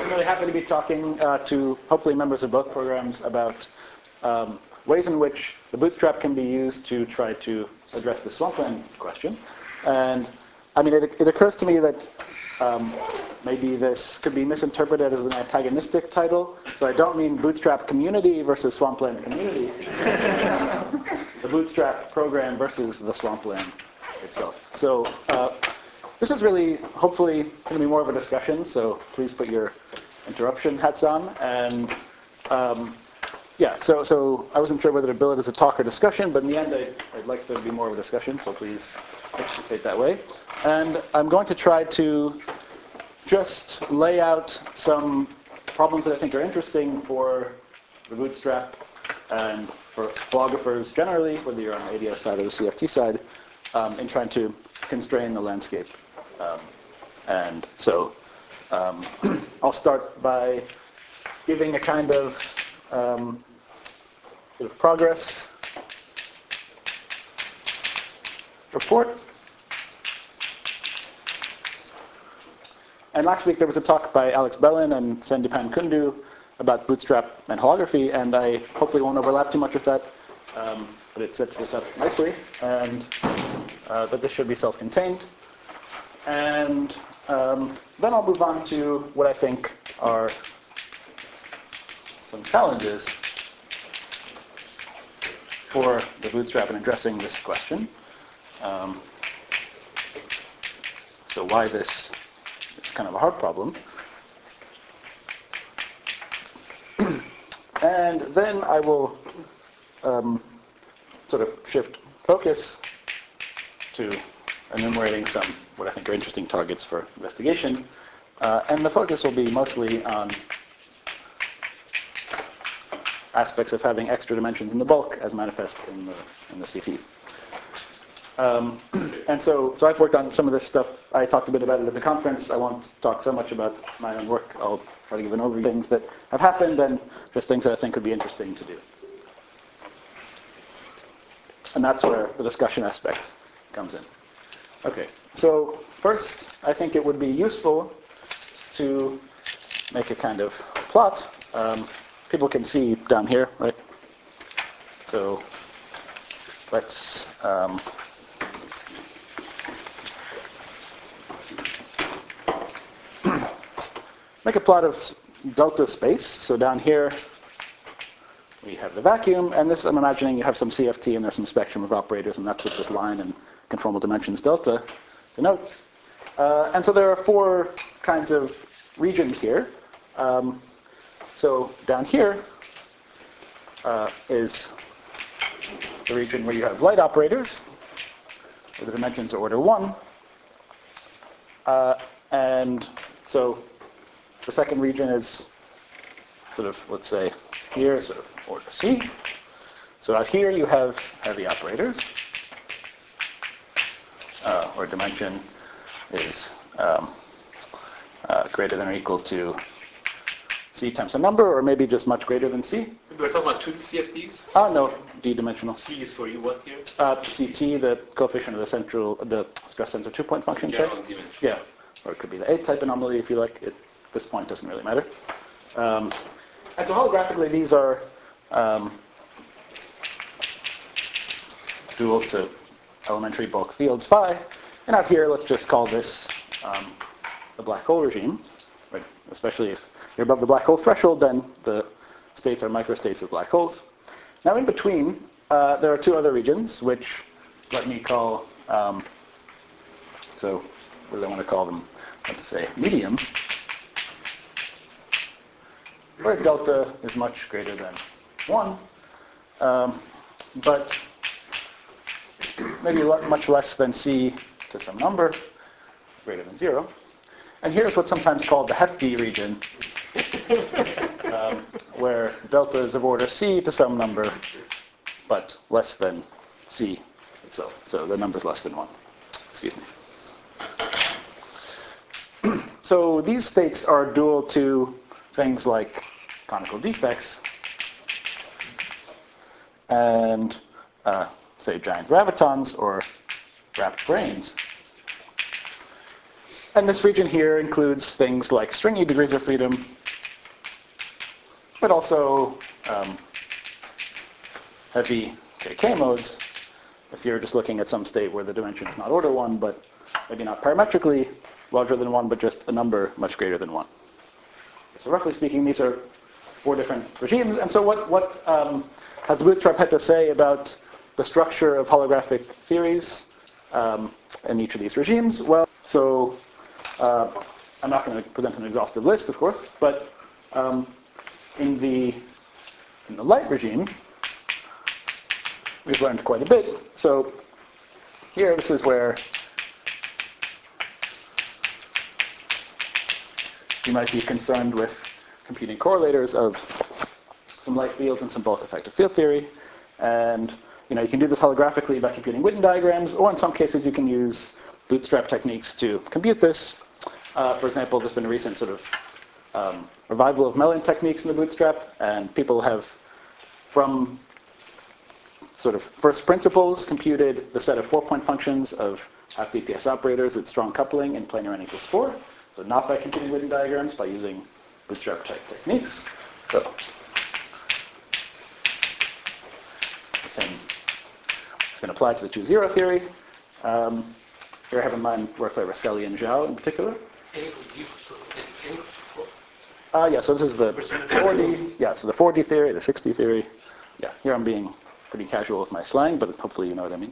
I'm really happy to be talking to hopefully members of both programs about ways in which the bootstrap can be used to try to address the swampland question. And I mean, it occurs to me that maybe this could be misinterpreted as an antagonistic title. So I don't mean bootstrap community versus swampland community. The bootstrap program versus the swampland itself. So this is really, hopefully, going to be more of a discussion. So please put your interruption hats on. And yeah, so I wasn't sure whether to bill it as a talk or discussion, but in the end, I'd like there to be more of a discussion. So please participate that way. And I'm going to try to just lay out some problems that I think are interesting for the bootstrap and for blogographers generally, whether you're on the ADS side or the CFT side, in trying to constrain the landscape. And so I'll start by giving a kind of bit of progress report. And last week there was a talk by Alex Bellin and Sandipan Kundu about bootstrap and holography, and I hopefully won't overlap too much with that, but it sets this up nicely, and that this should be self-contained. And then I'll move on to what I think are some challenges for the bootstrap in addressing this question. So why this is kind of a hard problem. And then I will sort of shift focus to enumerating some what I think are interesting targets for investigation. And the focus will be mostly on aspects of having extra dimensions in the bulk as manifest in the CT. And so I've worked on some of this stuff. I talked a bit about it at the conference. I won't talk so much about my own work. I'll try to give an overview of things that have happened and just things that I think would be interesting to do. And that's where the discussion aspect comes in. Okay, so first, I think it would be useful to make a kind of plot. People can see down here, right? So let's make a plot of delta space. So down here, we have the vacuum, and this, I'm imagining you have some CFT and there's some spectrum of operators, and that's what this line in conformal dimensions delta denotes. And so there are four kinds of regions here. So down here is the region where you have light operators, where the dimensions are order 1. And so the second region is sort of, let's say, here, sort of order C. So out here you have heavy operators, where dimension is greater than or equal to C times a number, or maybe just much greater than C. We're talking about 2 CFTs? No, D-dimensional. C is for you what here? CT, the coefficient of the stress tensor 2-point function, say? Yeah, or it could be the A-type anomaly if you like. At this point, doesn't really matter. And so holographically, these are dual to elementary bulk fields phi. And out here, let's just call this the black hole regime. Right? Especially if you're above the black hole threshold, then the states are microstates of black holes. Now in between, there are two other regions, which let me call, so what do I want to call them? Let's say medium, where delta is much greater than 1, but maybe much less than C to some number, greater than 0. And here's what's sometimes called the hefty region, where delta is of order C to some number, but less than C itself. So the number is less than 1. Excuse me. So these states are dual to things like conical defects and, say, giant gravitons or wrapped brains. And this region here includes things like stringy degrees of freedom, but also heavy KK modes. If you're just looking at some state where the dimension is not order 1, but maybe not parametrically larger than 1, but just a number much greater than 1. So roughly speaking, these are 4 different regimes. And so what has the Bootstrap had to say about the structure of holographic theories in each of these regimes? Well, so I'm not going to present an exhaustive list, of course, but in the light regime, we've learned quite a bit. So here, this is where you might be concerned with computing correlators of some light fields and some bulk effective field theory. And you can do this holographically by computing Witten diagrams, or in some cases you can use Bootstrap techniques to compute this. For example, there's been a recent sort of revival of Mellin techniques in the Bootstrap, and people have, from sort of first principles, computed the set of 4-point functions of half BPS operators at strong coupling in planar n equals 4. So not by computing Witten diagrams, by using Bootstrap type techniques. So the same has been applied to the 2-0 theory. Here I have in mind work by Rastelli and Zhao in particular. Yeah, so this is the 4D. Yeah, so the 4D theory, the 6D theory. Yeah, here I'm being pretty casual with my slang, but hopefully you know what I mean.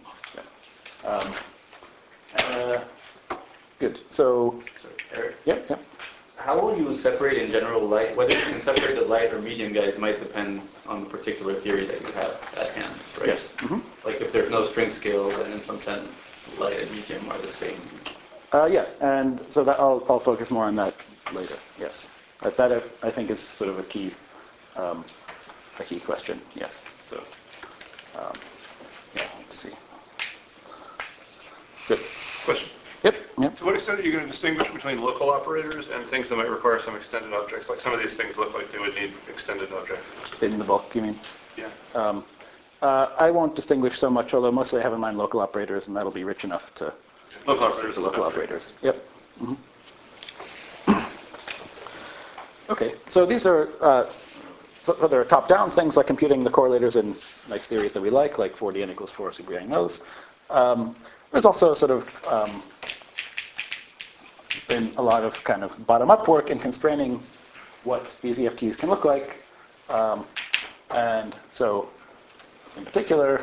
Yeah. Good. So, Eric? Yep. How will you separate in general light? Whether you can separate the light or medium guys might depend on the particular theory that you have at hand, right? Yes. Mm-hmm. Like if there's no string scale, then in some sense, light and medium are the same. Yeah, and so that I'll focus more on that later. Yes, that I think is sort of a key question. Yes. So yeah, let's see. Good. Question. Yep. To what extent are you going to distinguish between local operators and things that might require some extended objects? Like some of these things look like they would need extended objects. In the bulk, you mean? Yeah. I won't distinguish so much, although mostly I have in mind local operators, and that'll be rich enough to Local operators. local operators. Yep. Mm-hmm. Okay, so these are so there are top-down things like computing the correlators in nice theories that we like 4D n equals 4 supergang those. There's also sort of been a lot of kind of bottom-up work in constraining what these EFTs can look like. And so, in particular,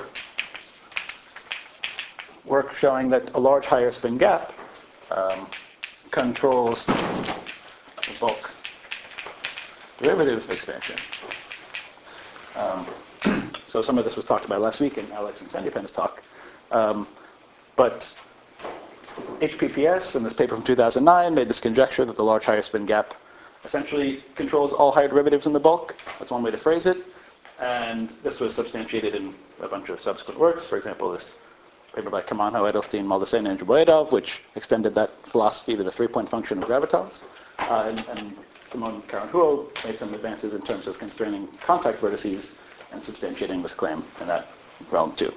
work showing that a large higher spin gap controls the bulk derivative expansion. So some of this was talked about last week in Alex and Sandeepan's talk. But HPPS, in this paper from 2009, made this conjecture that the large higher spin gap essentially controls all higher derivatives in the bulk. That's one way to phrase it. And this was substantiated in a bunch of subsequent works. For example, this paper by Kamanho, Edelstein, Maldacena, and Zhiboyedov, which extended that philosophy to the 3-point function of gravitons. And Simon Caron-Huo made some advances in terms of constraining contact vertices and substantiating this claim in that realm too.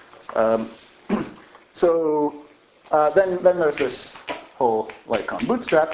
Then there's this whole light cone bootstrap,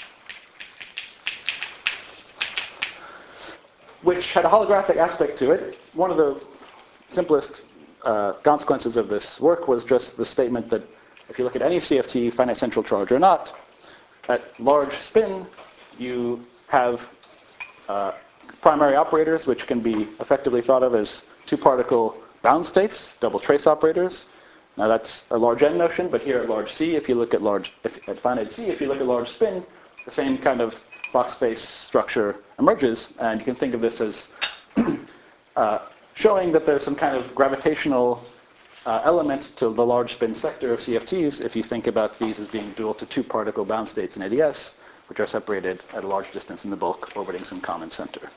which had a holographic aspect to it. One of the simplest consequences of this work was just the statement that if you look at any CFT, finite central charge or not, at large spin, you have primary operators, which can be effectively thought of as 2-particle bound states, double trace operators. Now that's a large n notion, but here at large c, if you look at at finite c, if you look at large spin, the same kind of Fock space structure emerges, and you can think of this as showing that there's some kind of gravitational element to the large spin sector of CFTs if you think about these as being dual to 2-particle bound states in ADS, which are separated at a large distance in the bulk, orbiting some common center.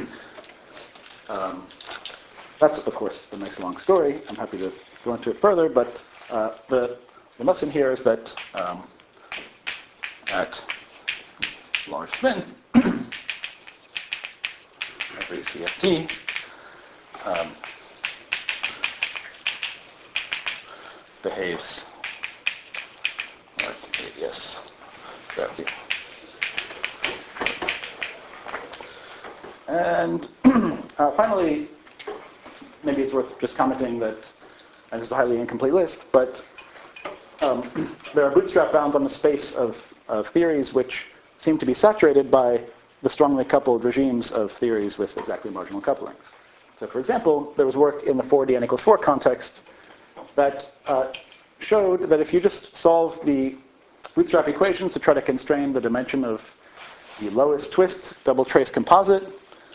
That's, of course, a nice long story. I'm happy to go into it further, but the lesson here is that at large spin, every CFT behaves like ADS. gravity. And finally, maybe it's worth just commenting that, and this is a highly incomplete list, but there are bootstrap bounds on the space of theories which seem to be saturated by the strongly coupled regimes of theories with exactly marginal couplings. So for example, there was work in the 4D n equals 4 context that showed that if you just solve the bootstrap equations to try to constrain the dimension of the lowest twist double trace composite,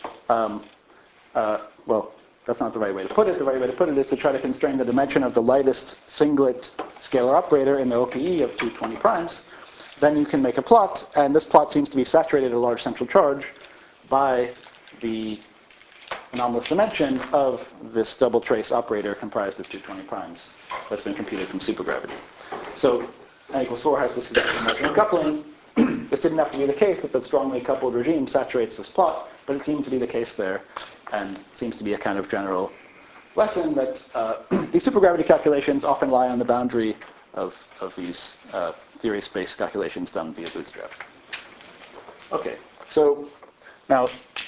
well, that's not the right way to put it. The right way to put it is to try to constrain the dimension of the lightest singlet scalar operator in the OPE of 220 primes. Then you can make a plot, and this plot seems to be saturated at a large central charge by the anomalous dimension of this double trace operator comprised of 220 primes that's been computed from supergravity. So n equals 4 has this exact marginal coupling. This didn't have to be the case that the strongly coupled regime saturates this plot, but it seemed to be the case there, and seems to be a kind of general lesson that these supergravity calculations often lie on the boundary of these theory space calculations done via bootstrap. Okay, so now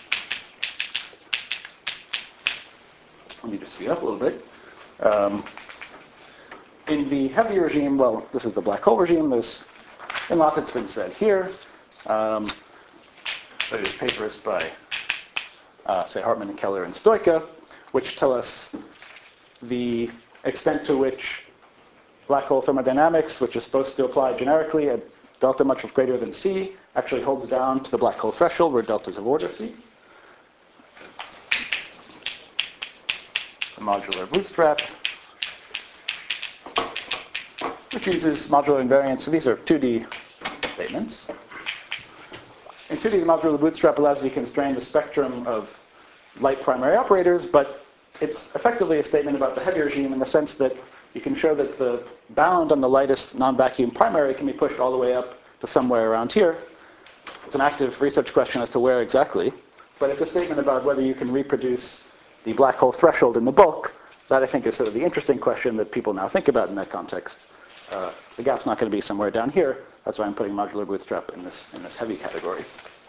let me just speed up a little bit. In the heavy regime, well, this is the black hole regime. There's a lot that's been said here. There's papers by, say, Hartman and Keller and Stoika, which tell us the extent to which black hole thermodynamics, which is supposed to apply generically at delta much greater than c, actually holds down to the black hole threshold where delta is of order c. The modular bootstrap, which uses modular invariance. So these are 2D statements. In 2D, the modular bootstrap allows you to constrain the spectrum of light primary operators, but it's effectively a statement about the heavy regime in the sense that you can show that the bound on the lightest non-vacuum primary can be pushed all the way up to somewhere around here. It's an active research question as to where exactly, but it's a statement about whether you can reproduce the black hole threshold in the bulk. That, I think, is sort of the interesting question that people now think about in that context. The gap's not going to be somewhere down here. That's why I'm putting modular bootstrap in this heavy category.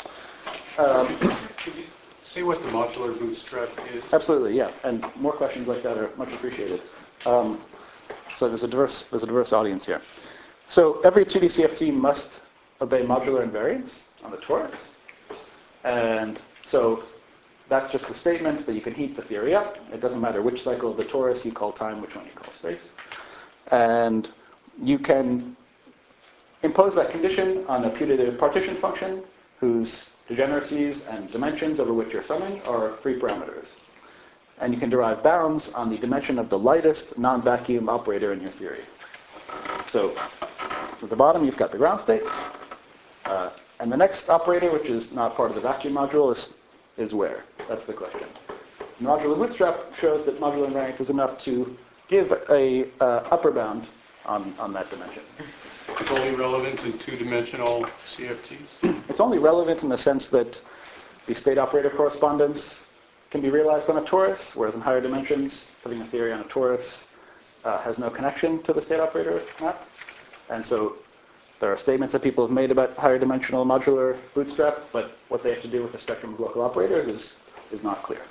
Could you say what the modular bootstrap is? Absolutely, yeah. And more questions like that are much appreciated. So there's a diverse audience here. So every 2D CFT must obey modular invariance on the torus. And so that's just a statement that you can heat the theory up. It doesn't matter which cycle of the torus you call time, which one you call space. And you can impose that condition on a putative partition function whose degeneracies and dimensions over which you're summing are 3 parameters. And you can derive bounds on the dimension of the lightest non-vacuum operator in your theory. So at the bottom, you've got the ground state. And the next operator, which is not part of the vacuum module, is where? That's the question. The modular bootstrap shows that modular invariance is enough to give a upper bound on that dimension. It's only relevant in 2-dimensional CFTs? It's only relevant in the sense that the state operator correspondence can be realized on a torus, whereas in higher dimensions, putting a theory on a torus has no connection to the state operator map. And so there are statements that people have made about higher dimensional modular bootstrap, but what they have to do with the spectrum of local operators is not clear.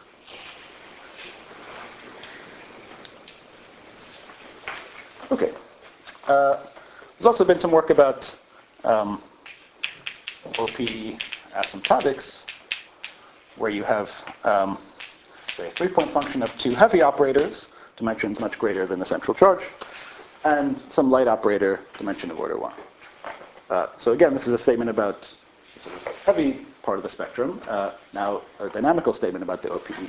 Okay. There's also been some work about OPE asymptotics, where you have, say, a 3-point function of 2 heavy operators, dimensions much greater than the central charge, and some light operator, dimension of order 1. So again, this is a statement about the sort of heavy part of the spectrum, now a dynamical statement about the OPE.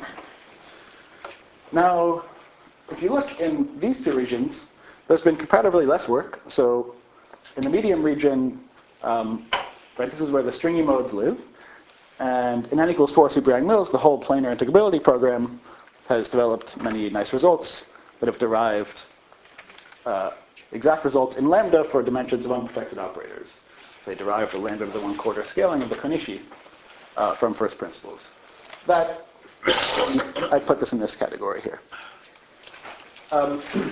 Now, if you look in these 2 regions, there's been comparatively less work. So in the medium region, right, this is where the stringy modes live. And in n equals 4 super Yang-Mills, the whole planar integrability program has developed many nice results that have derived exact results in lambda for dimensions of unprotected operators. So they derive the lambda to the 1/4 scaling of the Konishi from first principles. That, I put this in this category here.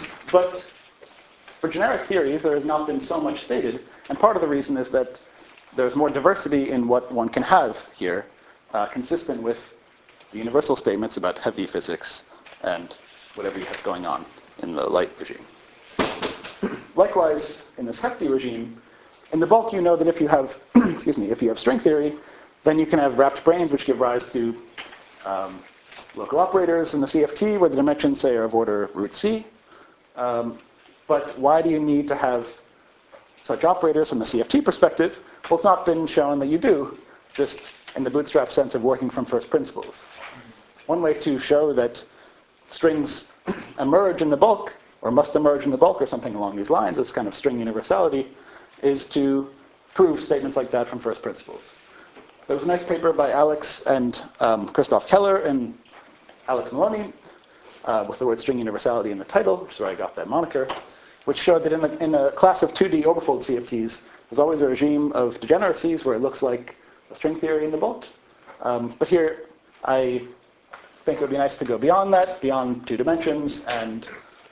But for generic theories, there has not been so much stated, and part of the reason is that there's more diversity in what one can have here, consistent with the universal statements about heavy physics and whatever you have going on in the light regime. Likewise, in this hefty regime, in the bulk, you know that if you have, excuse me, if you have string theory, then you can have wrapped branes, which give rise to local operators in the CFT, where the dimensions, say, are of order root C. But why do you need to have such operators from the CFT perspective? Well, it's not been shown that you do, just in the bootstrap sense of working from first principles. One way to show that strings emerge in the bulk, or must emerge in the bulk, or something along these lines, as kind of string universality, is to prove statements like that from first principles. There was a nice paper by Alex and Christoph Keller and Alex Maloney with the word string universality in the title, which is where I got that moniker, which showed that in a class of 2D overfold CFTs, there's always a regime of degeneracies where it looks like a string theory in the bulk. But here, I think it would be nice to go beyond that, beyond 2 dimensions, and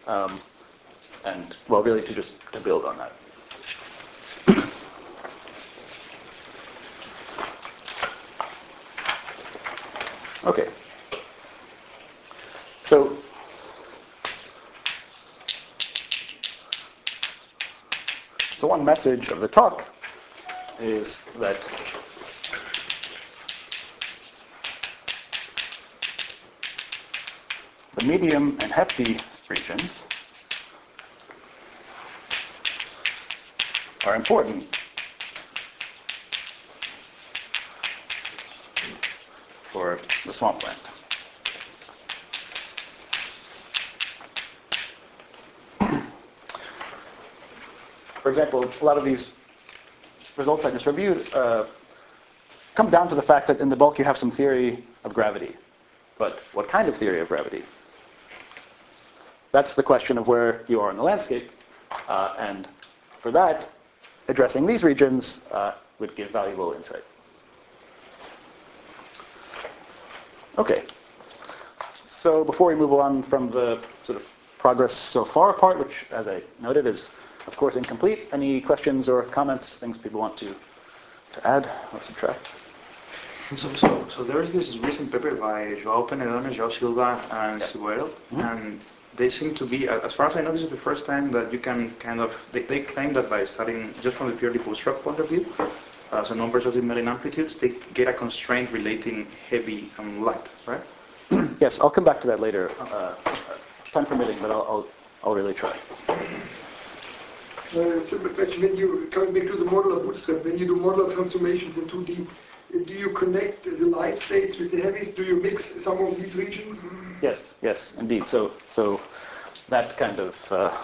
well, really to build on that. Okay. So one message of the talk is that the medium and hefty regions are important for the swampland. For example, a lot of these results I just reviewed come down to the fact that in the bulk you have some theory of gravity. But what kind of theory of gravity? That's the question of where you are in the landscape. And for that, addressing these regions would give valuable insight. Okay. So before we move on from the sort of progress so far part, which, as I noted, is of course incomplete, any questions or comments, things people want to add or subtract? So there is this recent paper by João Penedone, João Silva, and Suero, and they seem to be, as far as I know, this is the first time that you can kind of, they claim that by studying just from the purely bootstrap point of view, so non-perturbative Mellin amplitudes, they get a constraint relating heavy and light, right? Yes, I'll come back to that later, time permitting, but I'll really try. Simple question. When you coming back to the modular bootstrap, when you do modular transformations in 2D, do you connect the light states with the heavies? Do you mix some of these regions? Yes, indeed. So that kind of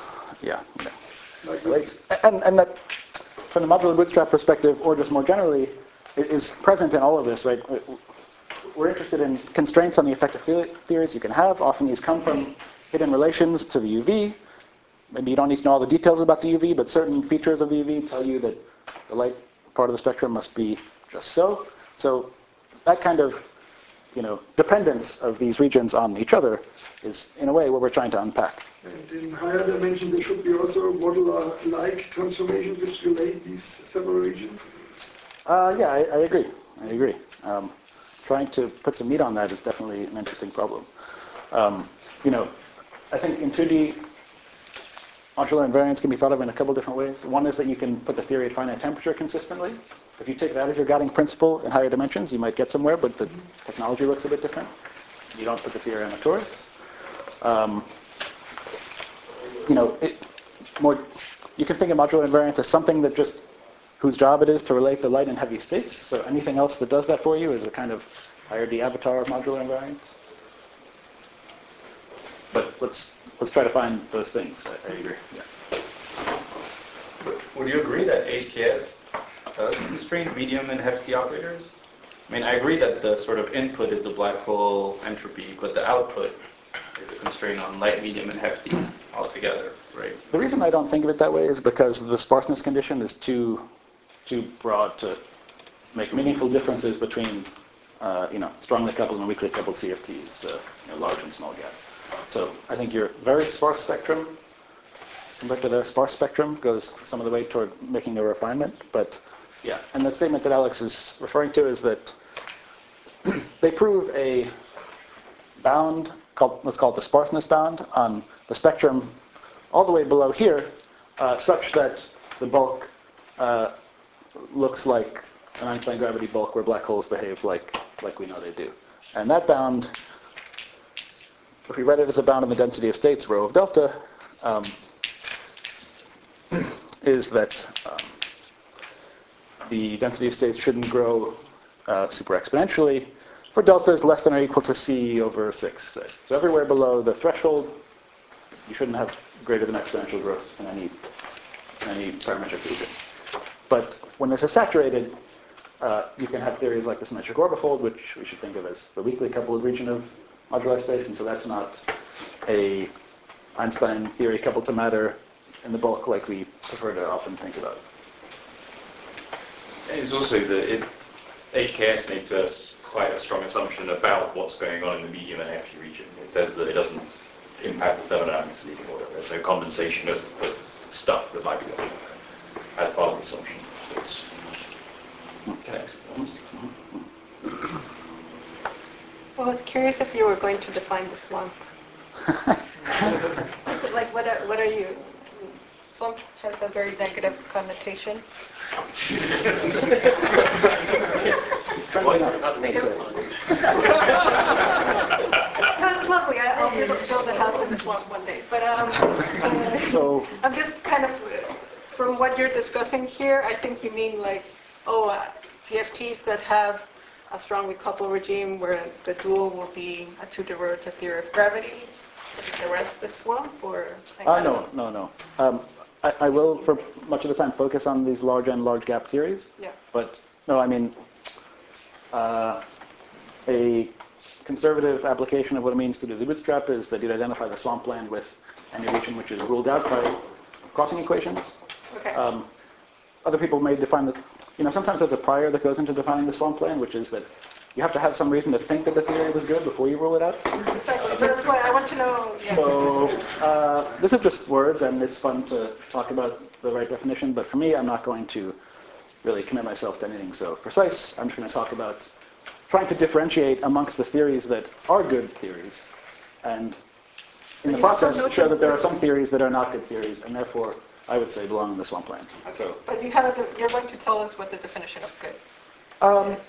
relates, and that from the modular bootstrap perspective, or just more generally, is present in all of this, right? We're interested in constraints on the effective theories you can have. Often these come from hidden relations to the UV. Maybe you don't need to know all the details about the UV, but certain features of the UV tell you that the light part of the spectrum must be just so. So that kind of, dependence of these regions on each other is, in a way, what we're trying to unpack. And in higher dimensions, there should be also modular-like transformations which relate these several regions? Yeah, I agree. Trying to put some meat on that is definitely an interesting problem. I think in 2D, modular invariance can be thought of in a couple different ways. One is that you can put the theory at finite temperature consistently. If you take that as your guiding principle in higher dimensions, you might get somewhere, but the technology looks a bit different. You don't put the theory on a torus. You can think of modular invariance as something that whose job it is to relate the light and heavy states. So anything else that does that for you is a kind of higher D avatar of modular invariance. But let's try to find those things. I agree. Yeah. Would you agree that HKS does constrain medium and hefty operators? I mean, I agree that the sort of input is the black hole entropy, but the output is a constraint on light, medium, and hefty altogether, right? The reason I don't think of it that way is because the sparseness condition is too broad to make meaningful differences between strongly coupled and weakly coupled CFTs, large and small gap. So I think your very sparse spectrum compared to their sparse spectrum goes some of the way toward making a refinement, but Yeah, and the statement that Alex is referring to is that they prove a bound, let's call it the sparseness bound, on the spectrum all the way below here, such that the bulk looks like an Einstein gravity bulk where black holes behave like we know they do. And that bound, if we write it as a bound in the density of states, rho of delta, is that the density of states shouldn't grow super exponentially for deltas less than or equal to c over 6, say. So everywhere below the threshold, you shouldn't have greater than exponential growth in any parametric region. But when this is saturated, you can have theories like the symmetric orbifold, which we should think of as the weakly coupled region of moduli space, and so that's not a Einstein theory coupled to matter in the bulk like we prefer to often think about. And it's also that HKS makes quite a strong assumption about what's going on in the medium and hefty region. It says that it doesn't impact the thermodynamics of leading order. There's no condensation of stuff that might be going on as part of the assumption. Connects. Well, I was curious if you were going to define the swamp. Like, what are you? Swamp has a very negative connotation. Why not make it? That's lovely. I'll build a house in the swamp one day. But So I'm just kind of, from what you're discussing here, I think you mean like, CFTs that have a strongly coupled regime where the dual will be a two-derivative theory of gravity. Is the rest the swamp, or? no. I will, for much of the time, focus on these large and large gap theories. Yeah. But no, I mean, a conservative application of what it means to do the bootstrap is that you'd identify the swampland with any region which is ruled out by crossing equations. Okay. Other people may define this. Sometimes there's a prior that goes into defining the swampland, which is that you have to have some reason to think that the theory was good before you rule it out. Exactly. So that's why I want to know. Yeah. So this is just words, and it's fun to talk about the right definition. But for me, I'm not going to really commit myself to anything so precise. I'm just going to talk about trying to differentiate amongst the theories that are good theories, and in the process show that there are some theories that are not good theories, and therefore I would say belong in the swampland. Okay. So, but you're going to tell us what the definition of good is.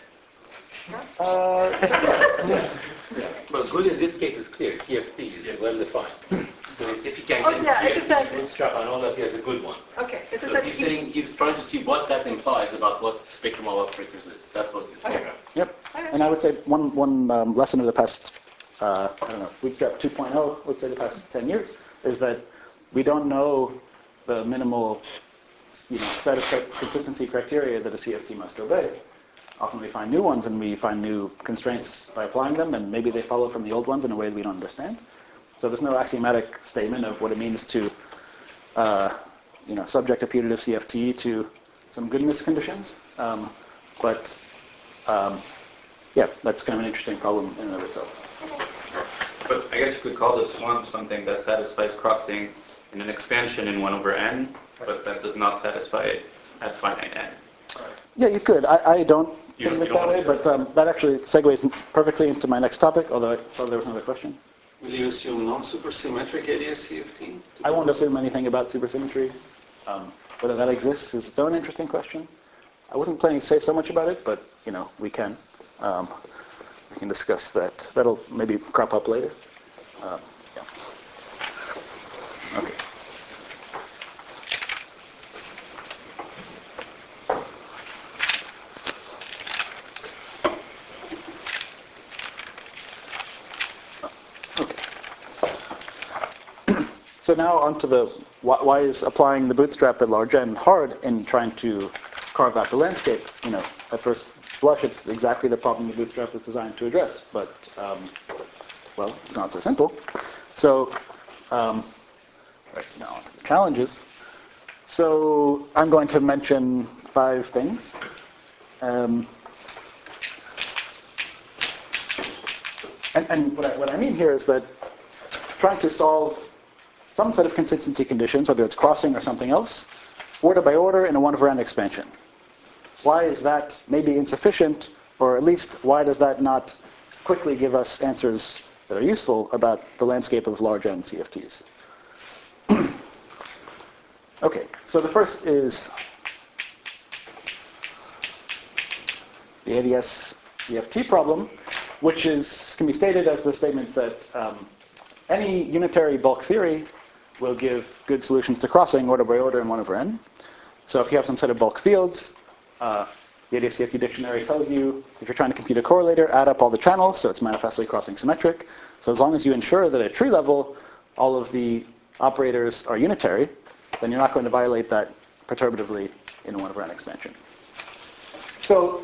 But good in this case is clear. CFT is well defined. So if he can Oh, get yeah, it's CFT, exactly. bootstrap, and all that, he has a good one. Okay. It's So he's saying he's trying to see what that implies about what spectrum of operators is. That's what he's talking about. yep. And I would say one lesson of the past, Bootstrap 2.0, let's say the past 10 years, is that we don't know the minimal set of consistency criteria that a CFT must obey. Often we find new ones and we find new constraints by applying them, and maybe they follow from the old ones in a way that we don't understand. So there's no axiomatic statement of what it means to subject a putative CFT to some goodness conditions. But that's kind of an interesting problem in and of itself. But I guess you could call the swamp something that satisfies crossing in an expansion in 1 over n, but that does not satisfy it at finite n. Yeah, you could. I don't think of it that way, want but that actually segues perfectly into my next topic, although I saw there was another question. Will you assume non-supersymmetric ADS-CFT? I won't assume anything about supersymmetry. Whether that exists is its own interesting question. I wasn't planning to say so much about it, but we can. We can discuss that. That'll maybe crop up later. Yeah. Okay. So now onto the why is applying the bootstrap at large n hard in trying to carve out the landscape? At first blush, it's exactly the problem the bootstrap is designed to address, but it's not so simple. So now onto the challenges. So I'm going to mention 5 things. And what I mean here is that trying to solve some set of consistency conditions, whether it's crossing or something else, order by order in a 1 over n expansion. why is that maybe insufficient, or at least why does that not quickly give us answers that are useful about the landscape of large N CFTs? Okay, so the first is the ADS CFT problem, which can be stated as the statement that any unitary bulk theory will give good solutions to crossing order by order in 1 over n. So if you have some set of bulk fields, the ADS CFT dictionary tells you if you're trying to compute a correlator, add up all the channels, so it's manifestly crossing symmetric. So as long as you ensure that at tree level, all of the operators are unitary, then you're not going to violate that perturbatively in a 1 over n expansion. So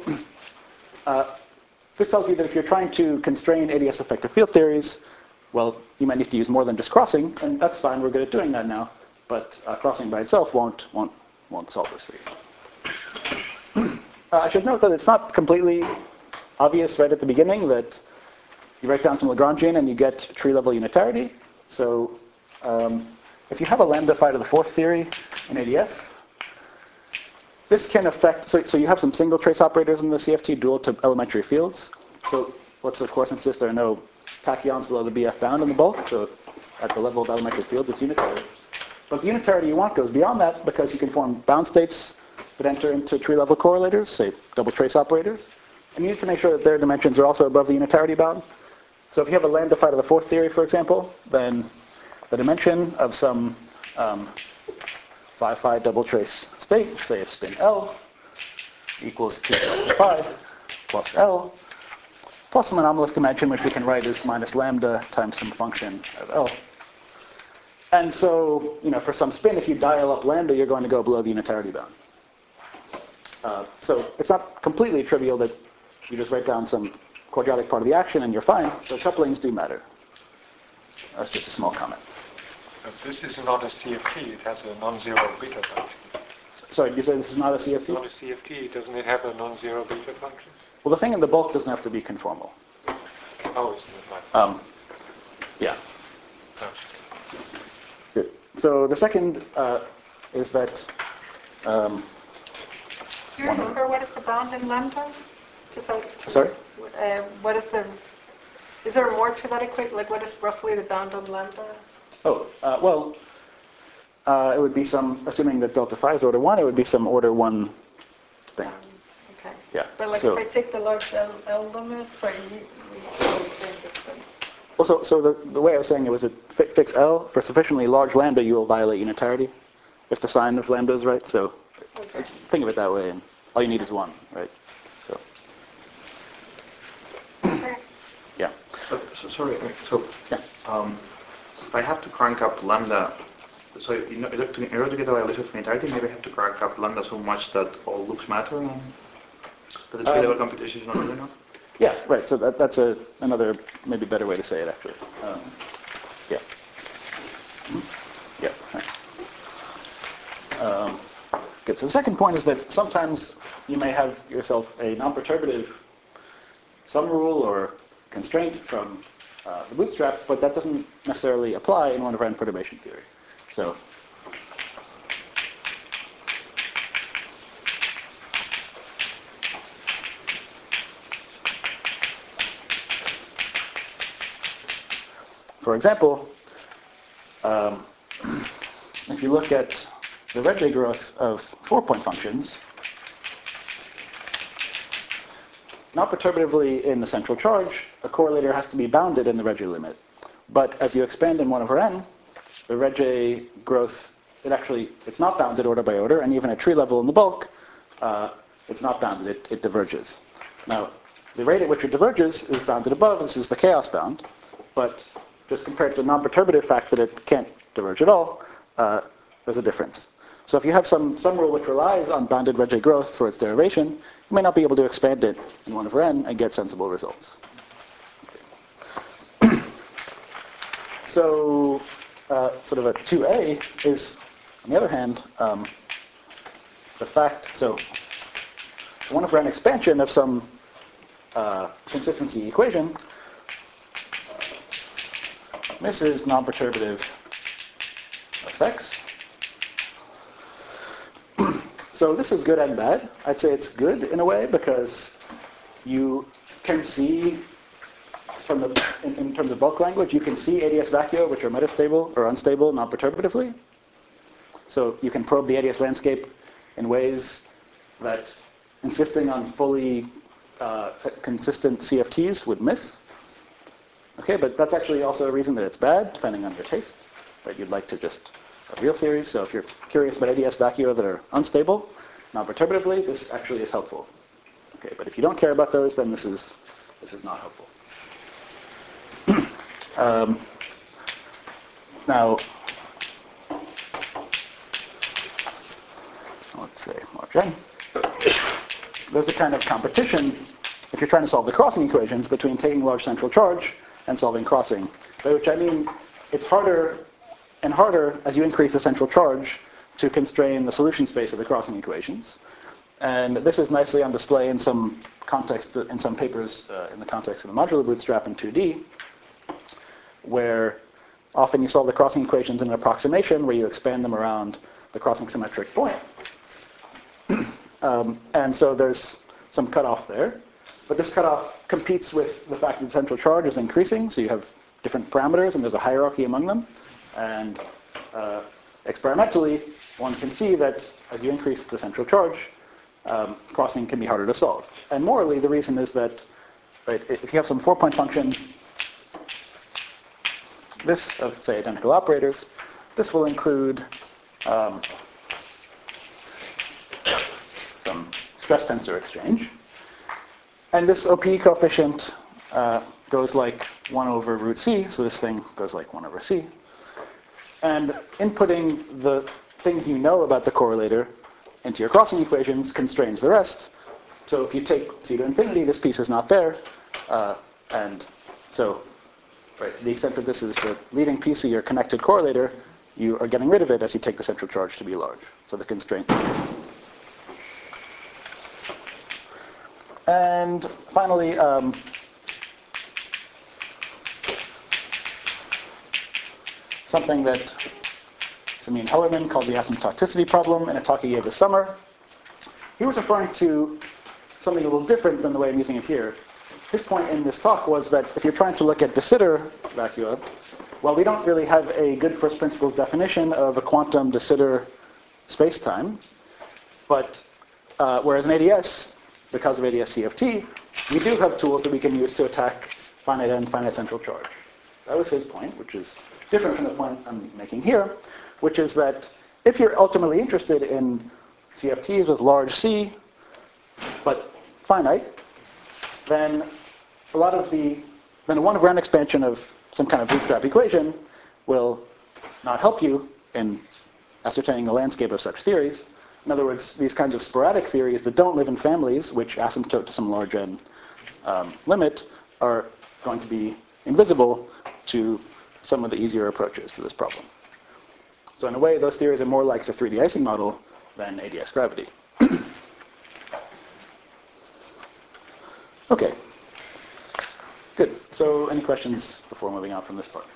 this tells you that if you're trying to constrain ADS effective field theories, well, you might need to use more than just crossing, and that's fine. We're good at doing that now. But crossing by itself won't solve this for you. I should note that it's not completely obvious right at the beginning that you write down some Lagrangian and you get tree-level unitarity. So if you have a lambda phi to the 4th theory in ADS, this can affect, so you have some single trace operators in the CFT dual to elementary fields. So let's, of course, insist there are no tachyons below the BF bound in the bulk. So at the level of elementary fields, it's unitary. But the unitarity you want goes beyond that because you can form bound states that enter into tree-level correlators, say double trace operators. And you need to make sure that their dimensions are also above the unitarity bound. So if you have a lambda phi to the 4th theory, for example, then the dimension of some phi double trace state, say if spin L, equals 2 delta phi plus L, plus some anomalous dimension, which we can write as minus lambda times some function of L. And so, for some spin, if you dial up lambda, you're going to go below the unitarity bound. So it's not completely trivial that you just write down some quadratic part of the action and you're fine. So couplings do matter. That's just a small comment. But this is not a CFT. It has a non-zero beta function. Sorry, you said this is not a CFT? It's not a CFT. Doesn't it have a non-zero beta function? Well, the thing in the bulk doesn't have to be conformal. Oh, isn't it like yeah. Oh. Good. So the second is that... Do you remember what is the bound in lambda? Just like, sorry? What is the... Is there more to that equation? Like, what is roughly the bound on lambda? Oh, well, it would be some, assuming that delta phi is order 1, it would be some order 1 thing. Okay. Yeah. But like so, if I take the large L limit, sorry, well, so the way I was saying it was that fix L, for sufficiently large lambda, you will violate unitarity if the sign of lambda is right. So okay. Think of it that way, and all you need is 1, right? So. Okay. Yeah. Sorry, so yeah. If I have to crank up lambda, so in order to get a violation of unitarity, maybe I have to crank up lambda so much that all loops matter, and that the tree-level computation is not good enough? Yeah, right. So that's another maybe better way to say it, actually. Yeah. Yeah, thanks. Good. So the second point is that sometimes you may have yourself a non-perturbative sum rule or constraint from the bootstrap, but that doesn't necessarily apply in 1 over n perturbation theory. So for example, if you look at the Redray growth of 4-point functions, not perturbatively in the central charge, a correlator has to be bounded in the Redray limit. But as you expand in 1 over n, the Redray growth, it's not bounded order by order, and even at tree level in the bulk, it's not bounded, it diverges. Now, the rate at which it diverges is bounded above, this is the chaos bound, but just compared to the non-perturbative fact that it can't diverge at all, there's a difference. So if you have some rule which relies on bounded Redray growth for its derivation, you may not be able to expand it in 1 over n and get sensible results. So sort of a 2a is, on the other hand, the fact, so 1 over n expansion of some consistency equation, this is non-perturbative effects. So this is good and bad. I'd say it's good in a way because you can see from the, in terms of bulk language, you can see ADS vacua, which are metastable or unstable non-perturbatively. So you can probe the ADS landscape in ways that insisting on fully consistent CFTs would miss. Okay, but that's actually also a reason that it's bad, depending on your taste. Right? You'd like to just have real theories. So if you're curious about ADS vacua that are unstable non-perturbatively, this actually is helpful. Okay, but if you don't care about those, then this is not helpful. Now, let's say margin. There's a kind of competition, if you're trying to solve the crossing equations, between taking large central charge and solving crossing. By which I mean it's harder and harder as you increase the central charge to constrain the solution space of the crossing equations. And this is nicely on display in some context, in some papers in the context of the modular bootstrap in 2D, where often you solve the crossing equations in an approximation where you expand them around the crossing symmetric point. And so there's some cutoff there. But this cutoff competes with the fact that the central charge is increasing, so you have different parameters and there's a hierarchy among them. And experimentally, one can see that as you increase the central charge, crossing can be harder to solve. And morally, the reason is that, right, if you have some 4-point function, this of, say, identical operators, this will include some stress tensor exchange. And this OP coefficient goes like 1 over root c, so this thing goes like 1 over c. And inputting the things you know about the correlator into your crossing equations constrains the rest. So if you take c to infinity, this piece is not there. And so, right, to the extent that this is the leading piece of your connected correlator, you are getting rid of it as you take the central charge to be large. So the constraint changes. And finally, something that Simeon Hellerman called the asymptoticity problem in a talk he gave this summer. He was referring to something a little different than the way I'm using it here. His point in this talk was that if you're trying to look at de Sitter vacua, well, we don't really have a good first principles definition of a quantum de Sitter spacetime. But whereas in ADS, because of ADS CFT, we do have tools that we can use to attack finite end, finite central charge. That was his point, which is different from the point I'm making here, which is that if you're ultimately interested in CFTs with large C, but finite, then a one-of-round expansion of some kind of bootstrap equation will not help you in ascertaining the landscape of such theories. In other words, these kinds of sporadic theories that don't live in families, which asymptote to some large n limit, are going to be invisible to some of the easier approaches to this problem. So in a way, those theories are more like the 3D Ising model than ADS gravity. Okay. Good. So any questions before moving on from this part?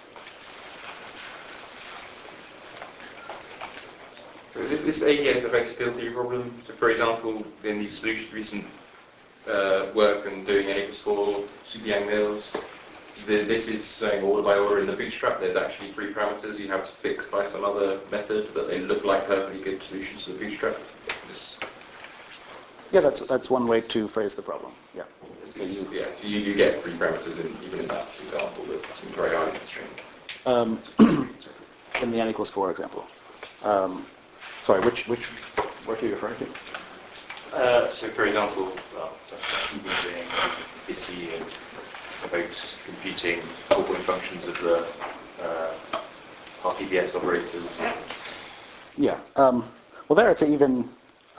So this ADS effective field theory problem, so for example, in these recent work and doing N=4 Super-Yang-Mills, this is saying order by order in the bootstrap. There's actually 3 parameters you have to fix by some other method, but they look like perfectly good solutions to the bootstrap. Yeah, that's one way to phrase the problem. Yeah. You get 3 parameters even in that example that seems very highly constrained. In the N=4 example. Sorry, which work are you referring to? So for example, being busy and about computing 4-point functions of the RPBS operators. Yeah. Well, there it's even.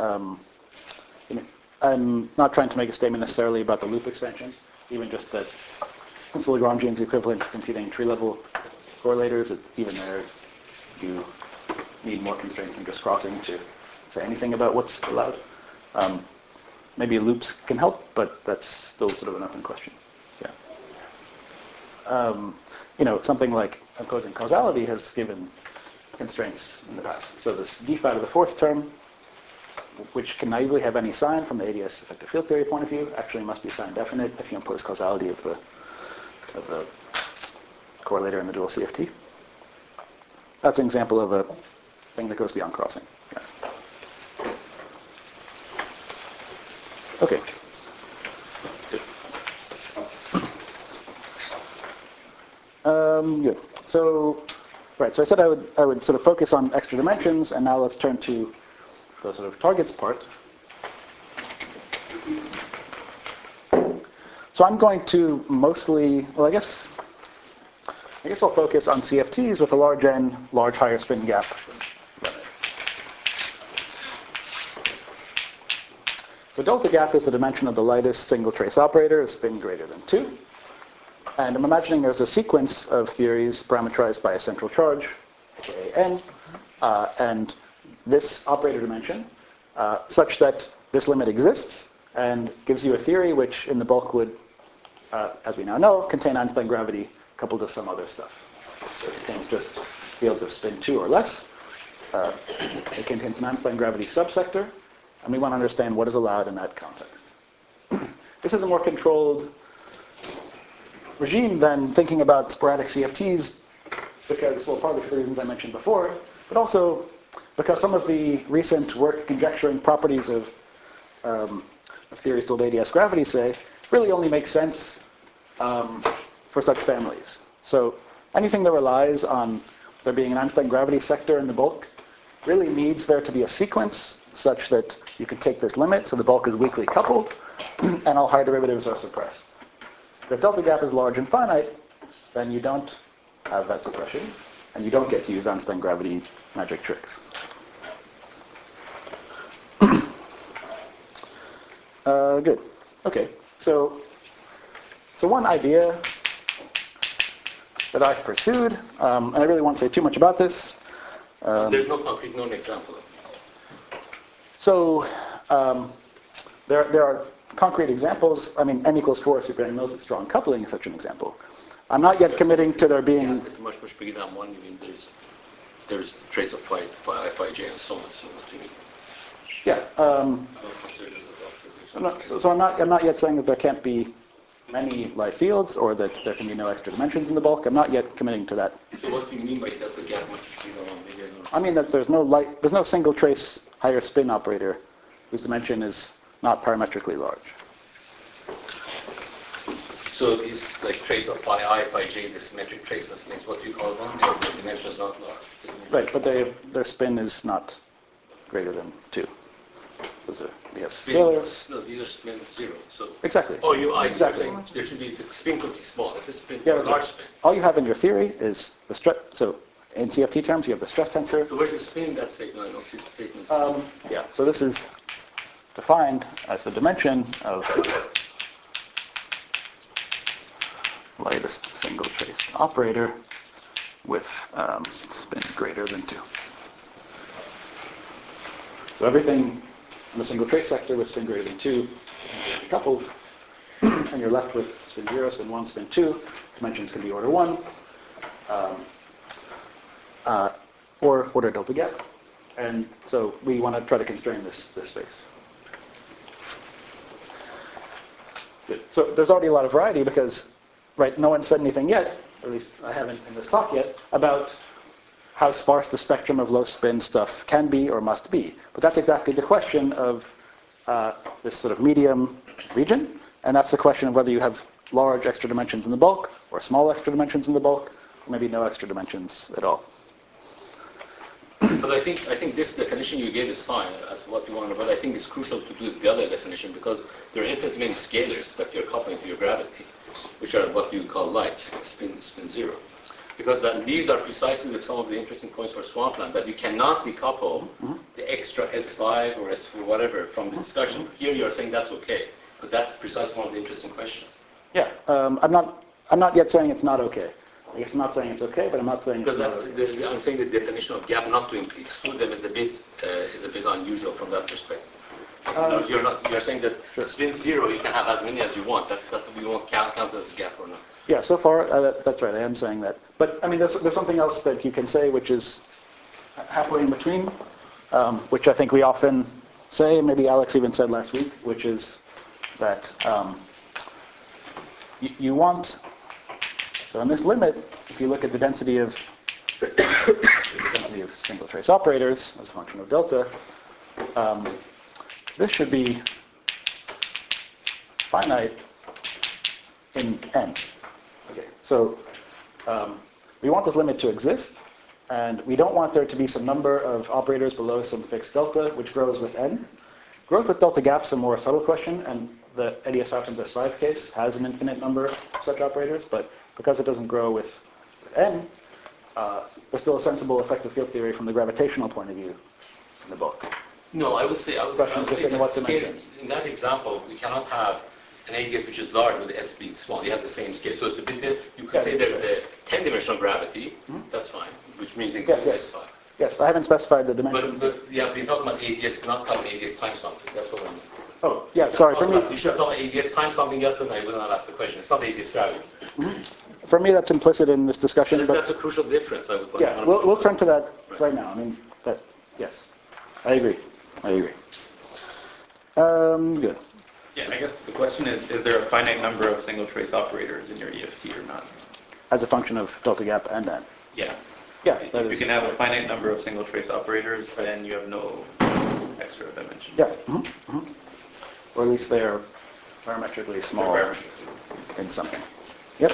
I'm not trying to make a statement necessarily about the loop expansion, even just that since the Lagrangian is equivalent to computing tree-level correlators, even there you need more constraints than just crossing to say anything about what's allowed. Maybe loops can help, but that's still sort of an open question. Yeah. Something like opposing causality has given constraints in the past. So this d phi to the 4th term which can naively have any sign from the ADS effective field theory point of view, actually must be sign definite if you impose causality of the correlator in the dual CFT. That's an example of a thing that goes beyond crossing. Yeah. Okay. Good. So, right. So I said I would sort of focus on extra dimensions, and now let's turn to the sort of targets part. So I'm going to mostly, well, I guess I'll focus on CFTs with a large n, large higher spin gap. So delta gap is the dimension of the lightest single trace operator, a spin greater than 2. And I'm imagining there's a sequence of theories parameterized by a central charge, aka n, and this operator dimension, such that this limit exists and gives you a theory which in the bulk would, as we now know, contain Einstein gravity coupled with some other stuff. So it contains just fields of spin 2 or less. It contains an Einstein gravity subsector, and we want to understand what is allowed in that context. This is a more controlled regime than thinking about sporadic CFTs because, well, partly for the reasons I mentioned before, but also because some of the recent work conjecturing properties of theories to ADS gravity, say, really only makes sense for such families. So anything that relies on there being an Einstein gravity sector in the bulk really needs there to be a sequence such that you can take this limit, so the bulk is weakly coupled, and all higher derivatives are suppressed. If delta gap is large and finite, then you don't have that suppression, and you don't get to use Einstein gravity magic tricks. Good. Okay. So one idea that I've pursued, and I really won't say too much about this. There's no concrete known example of this. So there are concrete examples. I mean, n equals 4 super n knows that strong coupling is such an example. I'm not yet committing to there being. Yeah, it's much bigger than 1. You mean there's trace of phi, phi, and so on. So what do you mean? Yeah. So I'm not yet saying that there can't be many light fields or that there can be no extra dimensions in the bulk. I'm not yet committing to that. So what do you mean by delta gap much bigger than 1? I mean that there's no single trace higher spin operator whose dimension is not parametrically large. So these like trace of phi I, phi j, the symmetric traceless things, what do you call them? The dimension is not large. Right, but their spin is not greater than 2. We have scalars. No, these are spin 0. So exactly. Oh, I see. Exactly. There should be the spin could be small. It's a spin. Yeah, large spin. All you have in your theory is the stress. So in CFT terms, you have the stress tensor. So where's the spin in that statement? I don't see the statement. Yeah. So this is defined as the dimension of lightest single trace operator with spin greater than 2. So everything in the single trace sector with spin greater than 2 couples, and you're left with spin 0, spin 1, spin 2. Dimensions can be order 1 or order delta gap. And so we want to try to constrain this space. Good. So there's already a lot of variety because, right, no one said anything yet, or at least I haven't in this talk yet, about how sparse the spectrum of low spin stuff can be or must be. But that's exactly the question of this sort of medium region, and that's the question of whether you have large extra dimensions in the bulk or small extra dimensions in the bulk, or maybe no extra dimensions at all. But I think this definition you gave is fine as what you want, but I think it's crucial to do the other definition because there are infinitely many scalars that you're coupling to your gravity, which are what you call lights, spin 0. Because these are precisely some of the interesting points for swampland, that you cannot decouple the extra S5 or S4 whatever from the discussion. Here you're saying that's okay, but that's precisely one of the interesting questions. Yeah, I'm not yet saying it's not okay. I guess I'm not saying it's okay, but I'm not saying it's not okay. I'm saying the definition of gap not to exclude them is a bit unusual from that perspective. You're saying that spin 0 you can have as many as you want. That we won't count as gap or not. Yeah, so far that's right. I am saying that. But I mean, there's something else that you can say, which is halfway in between, which I think we often say, and maybe Alex even said last week, which is that you want, so in this limit, if you look at the density of single trace operators as a function of delta, this should be finite in n. Okay, so we want this limit to exist, and we don't want there to be some number of operators below some fixed delta, which grows with n. Growth with delta gaps is a more subtle question, and the ADS-5 S5 case has an infinite number of such operators, but because it doesn't grow with n, there's still a sensible effective field theory from the gravitational point of view in the bulk. No, I would say that in that example, we cannot have an ADS which is large with the S being small. You have the same scale. So it's a bit, you could say there's a 10-dimensional gravity. That's fine, which means it goes S5. Yes, I haven't specified the dimension. But yeah, we're talking about ADS, not talking ADS times something. That's what I mean. Oh, yeah, sorry. For me, you should talk about ADS times something else, and I wouldn't have asked the question. It's not ADS gravity. For me, that's implicit in this discussion. But that's a crucial difference. I would like. Yeah, we'll turn to that right now. I mean, that, yes, I agree. Good. Yeah, I guess the question is there a finite number of single trace operators in your EFT or not? As a function of delta gap and n. Yeah. Yeah, If you can have a finite number of single trace operators, then you have no extra dimensions. Yeah. Or at least they're parametrically small in something. Yep.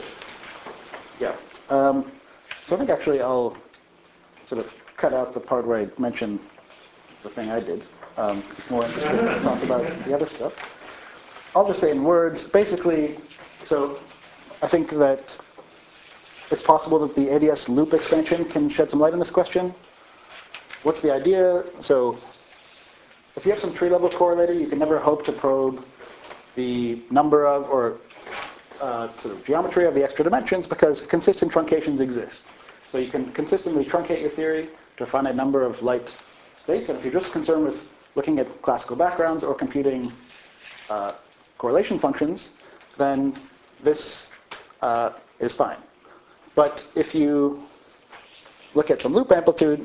Yeah. So I think actually I'll sort of cut out the part where I mention the thing I did, because it's more interesting to talk about the other stuff. I'll just say in words, basically, so I think that it's possible that the ADS loop expansion can shed some light on this question. What's the idea? So if you have some tree-level correlator, you can never hope to probe the number of, or sort of geometry of the extra dimensions, because consistent truncations exist. So you can consistently truncate your theory to a finite number of light states, and if you're just concerned with looking at classical backgrounds or computing correlation functions, then this is fine. But if you look at some loop amplitude,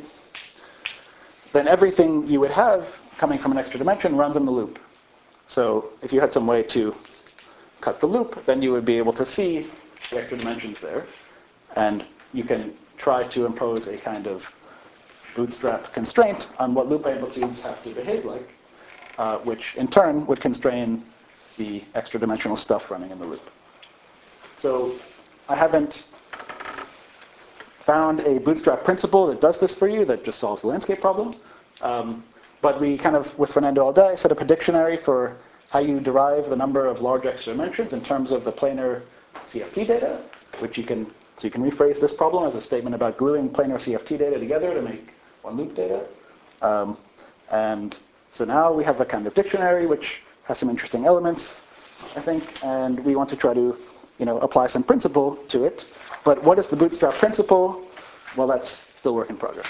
then everything you would have coming from an extra dimension runs in the loop. So if you had some way to cut the loop, then you would be able to see the extra dimensions there. And you can try to impose a kind of bootstrap constraint on what loop amplitudes have to behave like, which in turn would constrain the extra dimensional stuff running in the loop. So I haven't found a bootstrap principle that does this for you, that just solves the landscape problem. But we kind of, with Fernando Aldea, set up a dictionary for how you derive the number of large extra dimensions in terms of the planar CFT data, which you can, so you can rephrase this problem as a statement about gluing planar CFT data together to make one loop data. And so now we have a kind of dictionary which has some interesting elements, I think, and we want to try to, apply some principle to it. But what is the bootstrap principle? Well, that's still work in progress.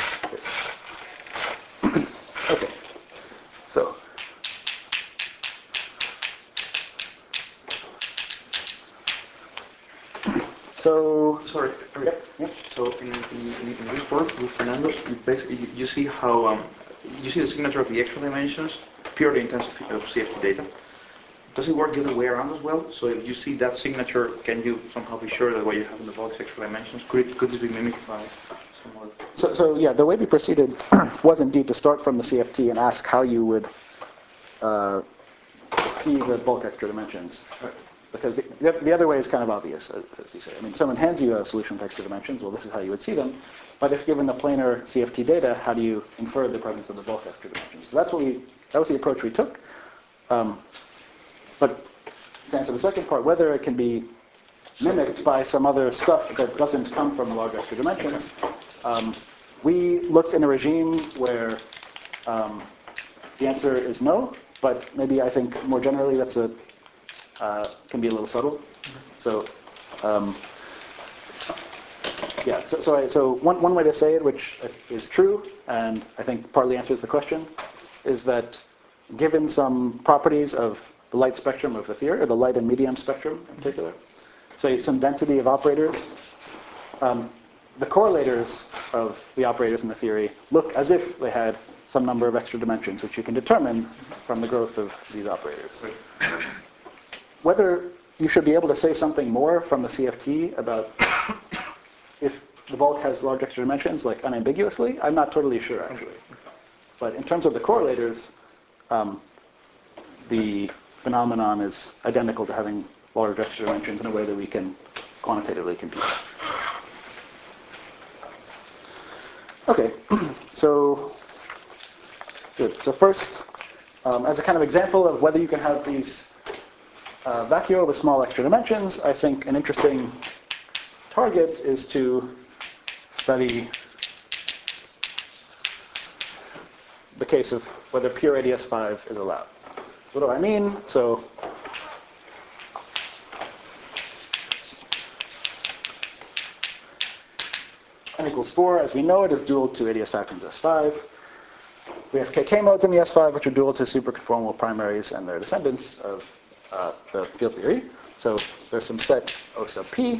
Okay. So Sorry. Yep. So in this work with Fernando, you see how you see the signature of the extra dimensions purely in terms of CFT data. Does it work the other way around as well? So if you see that signature, can you somehow be sure that what you have in the box extra dimensions could this be mimicked by some other? So yeah, the way we proceeded was indeed to start from the CFT and ask how you would see the bulk extra dimensions. Because the other way is kind of obvious, as you say. I mean, someone hands you a solution with extra dimensions, well, this is how you would see them. But if given the planar CFT data, how do you infer the presence of the bulk extra dimensions? So that was the approach we took. But to answer the second part, whether it can be mimicked by some other stuff that doesn't come from large extra dimensions, we looked in a regime where the answer is no, but maybe I think more generally that's can be a little subtle. So yeah, so one way to say it, which is true, and I think partly answers the question, is that given some properties of the light spectrum of the theory, or the light and medium spectrum in particular, say some density of operators, the correlators of the operators in the theory look as if they had some number of extra dimensions, which you can determine from the growth of these operators. Whether you should be able to say something more from the CFT about if the bulk has large extra dimensions, like unambiguously, I'm not totally sure, actually. But in terms of the correlators, the phenomenon is identical to having large extra dimensions in a way that we can quantitatively compute. Okay, so good. So first, as a kind of example of whether you can have these vacua with small extra dimensions, I think an interesting target is to study the case of whether pure ADS5 is allowed. What do I mean? So n equals 4, as we know it, is dual to ADS5 times S5. We have KK modes in the S5, which are dual to superconformal primaries and their descendants of the field theory. So there's some set O sub P,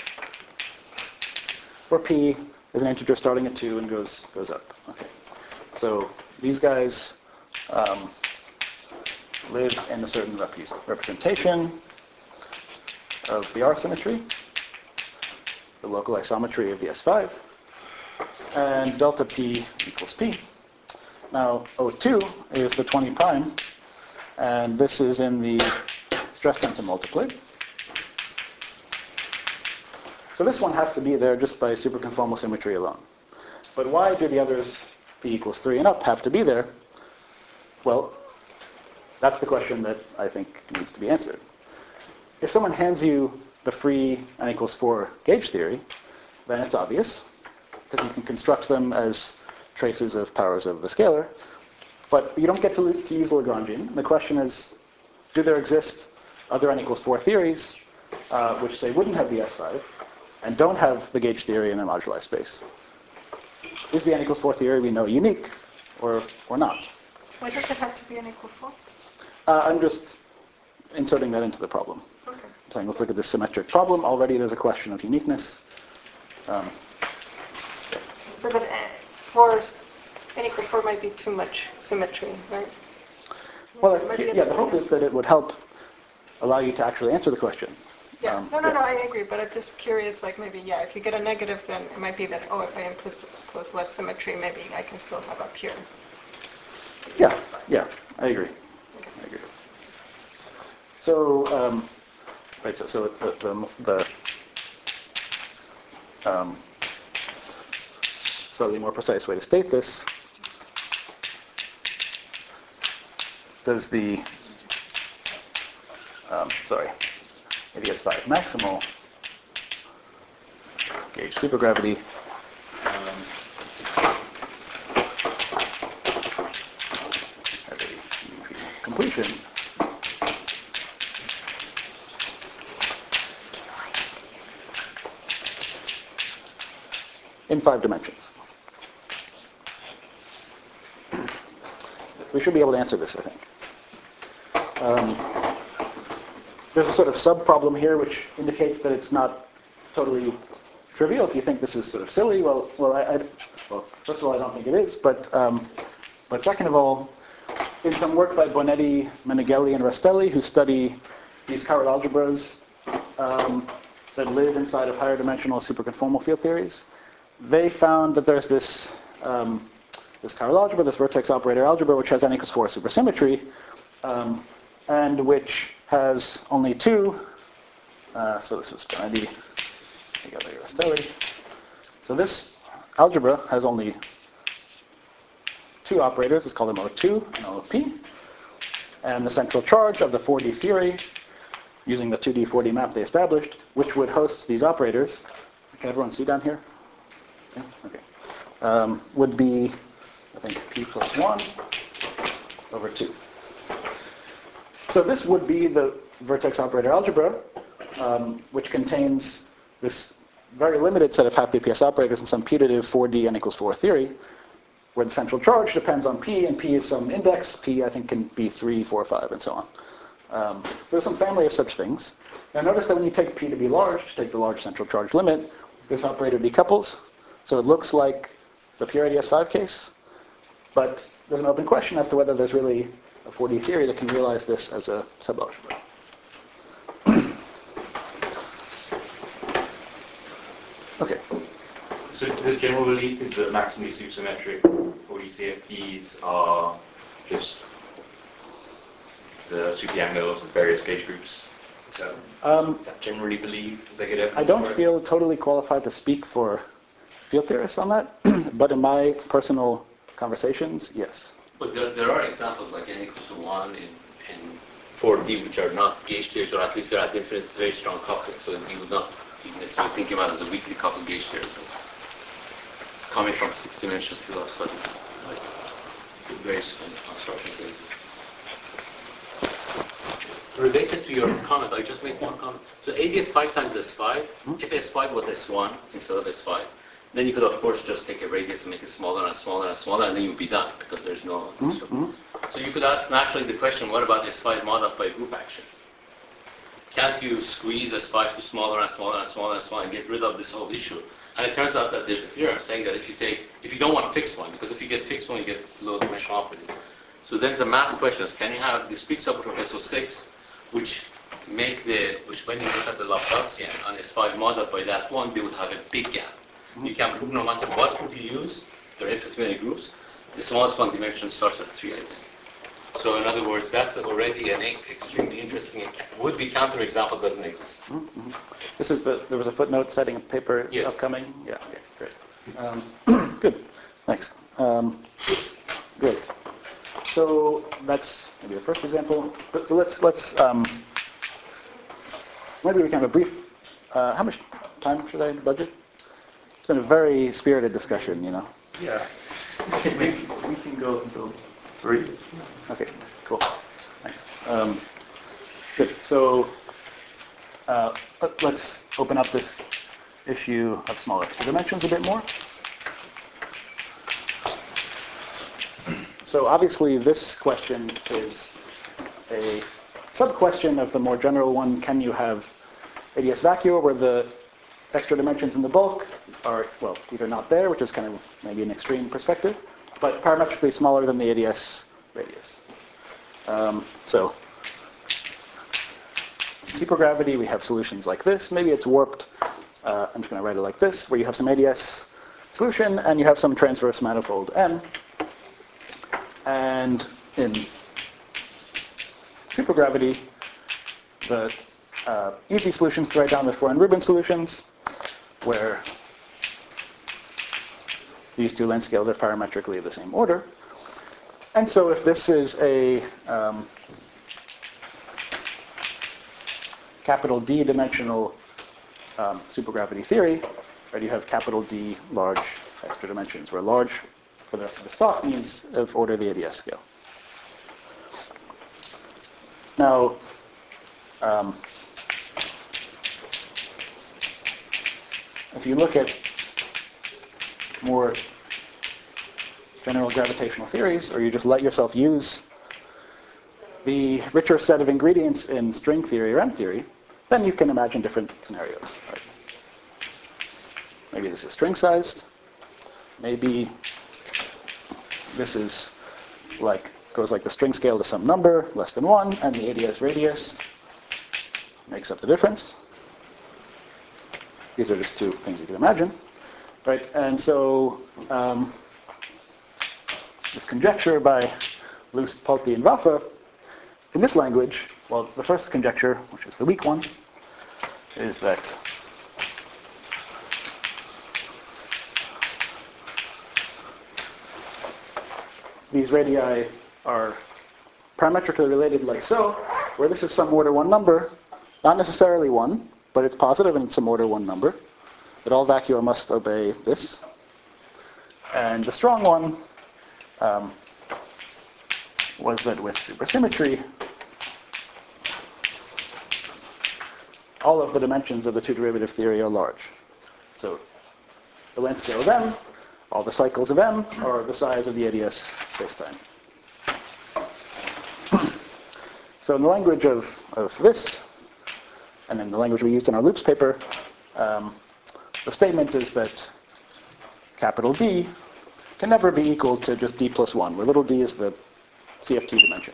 where P is an integer starting at 2 and goes up. Okay. So these guys live in a certain representation of the R symmetry, the local isometry of the S5, and delta P equals P. Now, O2 is the 20 prime, and this is in the stress tensor multiplet. So this one has to be there just by superconformal symmetry alone. But why do the others, P equals 3 and up, have to be there? Well, that's the question that I think needs to be answered. If someone hands you the free n equals 4 gauge theory, then it's obvious, because you can construct them as traces of powers of the scalar. But you don't get to use Lagrangian. The question is, do there exist other n equals 4 theories which say wouldn't have the S5 and don't have the gauge theory in their moduli space? Is the n equals 4 theory we know unique or not? Why does it have to be n equal 4? I'm just inserting that into the problem. Okay. I'm saying, let's look at this symmetric problem. Already there's a question of uniqueness. So that n equal 4 might be too much symmetry, right? Well, yeah, the hope is that it would help allow you to actually answer the question. Yeah, no, I agree, but I'm just curious, like maybe, yeah, if you get a negative, then it might be that, oh, if I impose less symmetry, maybe I can still have a pure. Yeah, I agree. Okay. I agree. So, right, so the slightly more precise way to state this, does the, ADS5 maximal gauge supergravity have a completion in 5 dimensions. We should be able to answer this, I think. There's a sort of sub-problem here which indicates that it's not totally trivial. If you think this is sort of silly, well, first of all, I don't think it is, but second of all, in some work by Bonetti, Meneghelli, and Rastelli, who study these chiral algebras that live inside of higher dimensional superconformal field theories, they found that there's this chiral algebra, this vertex operator algebra, which has n equals 4 supersymmetry, and which has only 2. So this was Bonetti, Meneghelli, Rastelli. So this algebra has only 2 operators. Let's call them O2 and OP. And the central charge of the 4D theory, using the 2D 4D map they established, which would host these operators. Can everyone see down here? Yeah? Okay. Would be, I think, P plus 1 over 2. So this would be the vertex operator algebra, which contains this very limited set of half BPS operators and some putative 4D n equals 4 theory, where the central charge depends on P, and P is some index. P, I think, can be 3, 4, 5, and so on. So there's some family of such things. Now notice that when you take P to be large, to take the large central charge limit, this operator decouples. So it looks like the pure ADS5 case, but there's an open question as to whether there's really a 4D theory that can realize this as a subalgebra. Okay. So the general belief is that maximally supersymmetric 4D CFTs are just the superangles of various gauge groups. Is that generally believed? I don't feel totally qualified to speak for field theorists on that, but in my personal conversations, yes. But there are examples like n equals to 1 in 4D, which are not gauge theories, or at least they're at infinite, very strong coupling, so you would not be necessarily thinking about it as a weakly coupled gauge theory. Coming from 6 dimensions to left side, like various construction cases. Related to your comment, I just made one comment. So ADS 5 times S5, if S5 was S1 instead of S5, then you could of course just take a radius and make it smaller and smaller and smaller, and then you'd be done because there's no. So you could ask naturally the question, what about S5 modeled by group action? Can't you squeeze S5 to smaller and smaller and smaller and smaller and get rid of this whole issue? And it turns out that there's a theorem saying that if you don't want fixed one, because if you get fixed one, you get low dimensional operating. So then the math question is, can you have discrete subgroup of SO6, which when you look at the Laplacian on S5 modeled by that one, they would have a big gap. You can prove no matter what group you use, there are infinitely many groups, the smallest one dimension starts at 3, I think. So in other words, that's already an extremely interesting, would-be counterexample doesn't exist. This is there was a footnote citing a paper upcoming. Yeah, okay, great. Good, thanks. Great. So that's maybe the first example. So let's maybe we can have a brief. How much time should I budget? It's been a very spirited discussion, you know. Yeah, we can go until 3. Okay, cool. Thanks. Good. So let's open up this issue of small extra dimensions a bit more. So obviously this question is a sub-question of the more general one, can you have ADS vacuo where the extra dimensions in the bulk are, well, either not there, which is kind of maybe an extreme perspective, but parametrically smaller than the ADS radius. So in supergravity, we have solutions like this. Maybe it's warped. I'm just going to write it like this, where you have some ADS solution, and you have some transverse manifold M. And in supergravity, the easy solutions to write down the Fourier-Rubin solutions, where these two length scales are parametrically the same order. And so if this is a capital D dimensional supergravity theory, right, you have capital D large extra dimensions, where large for the rest of this talk means of order the ADS scale. Now, if you look at more general gravitational theories, or you just let yourself use the richer set of ingredients in string theory or M theory, then you can imagine different scenarios. Right? Maybe this is string-sized. Maybe this is goes like the string scale to some number less than 1, and the ADS radius makes up the difference. These are just two things you can imagine, right? And so this conjecture by Lust, Palti, and Vafa, in this language, well, the first conjecture, which is the weak one, is that these radii are parametrically related like so, where this is some order 1 number, not necessarily 1, but it's positive and it's some order 1 number, that all vacua must obey this. And the strong one was that with supersymmetry, all of the dimensions of the two-derivative theory are large. So the length scale of M, all the cycles of M are the size of the ADS spacetime. So in the language of this, and in the language we used in our loops paper, the statement is that capital D can never be equal to just D plus 1, where little d is the CFT dimension.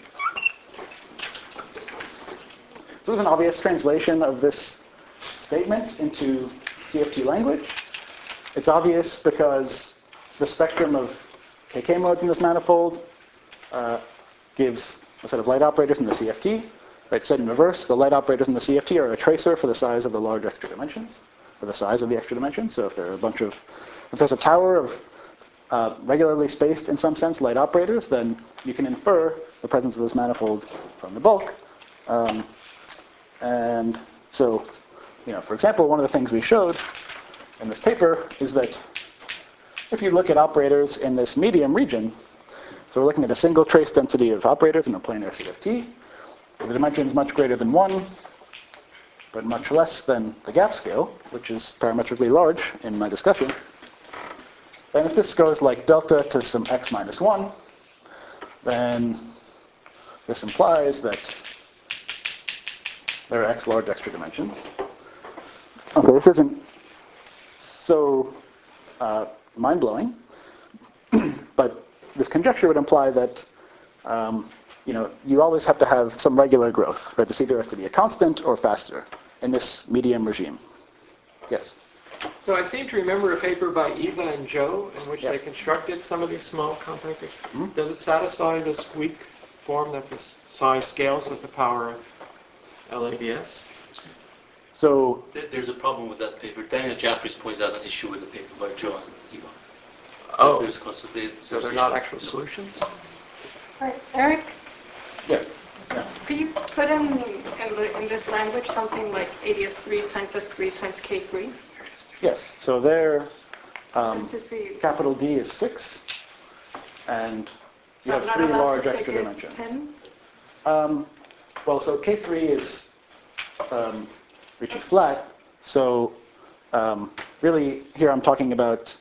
So this is an obvious translation of this statement into CFT language. It's obvious because the spectrum of KK modes in this manifold gives a set of light operators in the CFT. Right, said in reverse, the light operators in the CFT are a tracer for the size of the large extra dimensions, or the size of the extra dimensions. So if there are if there's a tower of regularly spaced, in some sense, light operators, then you can infer the presence of this manifold from the bulk. And so, for example, one of the things we showed in this paper is that if you look at operators in this medium region, so we're looking at a single trace density of operators in a planar CFT, the dimension is much greater than 1, but much less than the gap scale, which is parametrically large in my discussion. And if this goes like delta to some x minus 1, then this implies that there are x large extra dimensions. Okay, this isn't so mind-blowing, but this conjecture would imply that you always have to have some regular growth, right? This either has to be a constant or faster in this medium regime. Yes? So I seem to remember a paper by Eva and Joe in which they constructed some of these small compactors. Mm-hmm. Does it satisfy this weak form that this size scales with the power of LADS? So there's a problem with that paper. Daniel Jaffries pointed out an issue with the paper by Joe and Eva. Oh, so they're not actual solutions? Right, Eric? Yeah. Could you put in this language something like ADS3 times S3 times K3? Yes. So there, Just to see. capital D is 6, and you So have I'm 3 not allowed large to take extra it dimensions. 10? Well, so K3 is reaching flat. So really, here I'm talking about.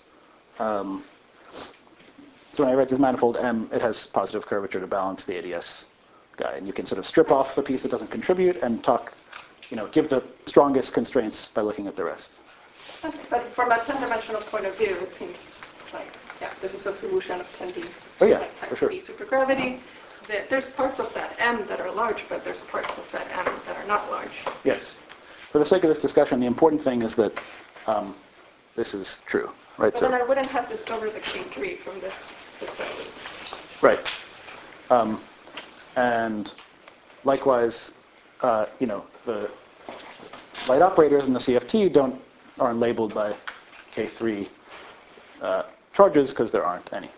So when I write this manifold M, it has positive curvature to balance the ADS guy, and you can sort of strip off the piece that doesn't contribute and give the strongest constraints by looking at the rest. Okay, but from a 10-dimensional point of view, it seems like, this is a solution of 10D. Oh yeah, like type for sure. D supergravity. There's parts of that M that are large, but there's parts of that M that are not large. Yes. For the sake of this discussion, the important thing is that this is true, right? But then I wouldn't have discovered the K3 from this perspective. Right. And likewise, the light operators in the CFT aren't labeled by K3 charges because there aren't any.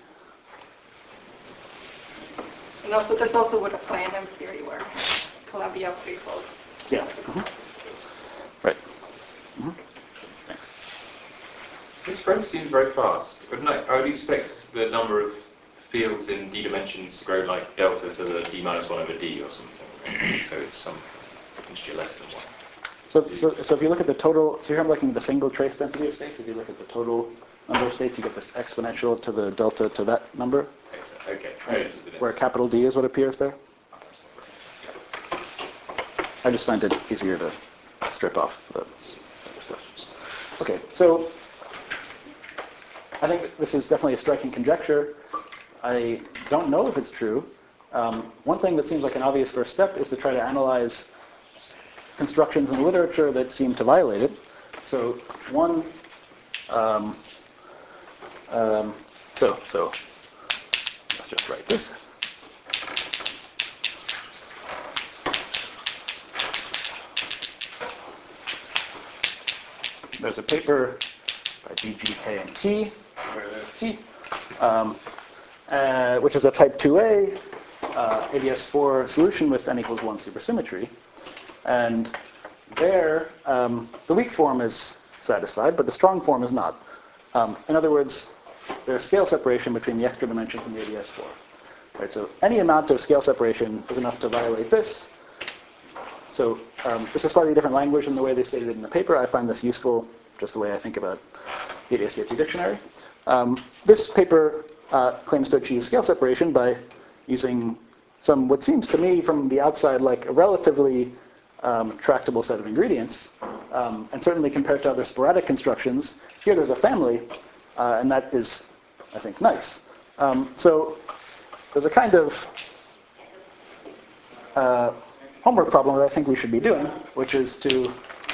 And also, this also would apply in M theory where Calabi-Yau threefold. Yeah. Mm-hmm. Right. Mm-hmm. Thanks. This spread seems very fast. I would expect the number of fields in d dimensions to grow like delta to the d minus 1 over d or something. Right? So it's some integer less than 1. So if you look at the total, so here I'm looking at the single trace density of states. If you look at the total number of states, you get this exponential to the delta to that number. Okay. Where capital D is what appears there. I just find it easier to strip off the other stuff. Okay, so I think this is definitely a striking conjecture. I don't know if it's true. One thing that seems like an obvious first step is to try to analyze constructions in the literature that seem to violate it. So one, so let's just write this. There's a paper by BG, K, and T, where there's T, which is a type 2A ADS4 solution with n equals 1 supersymmetry. And there, the weak form is satisfied, but the strong form is not. In other words, there's scale separation between the extra dimensions and the ADS4. Right, so any amount of scale separation is enough to violate this. So this is a slightly different language than the way they stated it in the paper. I find this useful, just the way I think about the ADS-CFT dictionary. This paper claims to achieve scale separation by using what seems to me from the outside like a relatively tractable set of ingredients. And certainly compared to other sporadic constructions, here there's a family, and that is, I think, nice. So there's a kind of homework problem that I think we should be doing, which is to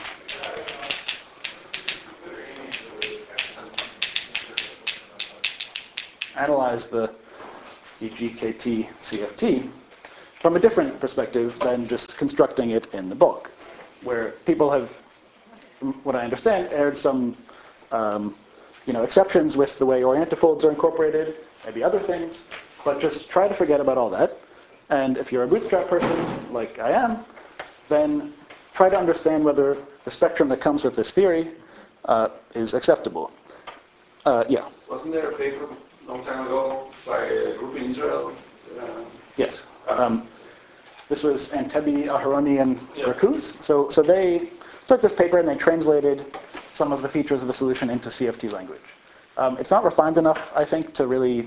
analyze the EGKT CFT from a different perspective than just constructing it in the bulk, where people have, from what I understand, aired some exceptions with the way orientifolds are incorporated, maybe other things, but just try to forget about all that. And if you're a Bootstrap person, like I am, then try to understand whether the spectrum that comes with this theory is acceptable. Yeah. Wasn't there a paper a long time ago by a group in Israel? Yes. This was Antebi, Aharoni, and Rakuz. So they took this paper and they translated some of the features of the solution into CFT language. It's not refined enough, I think, to really,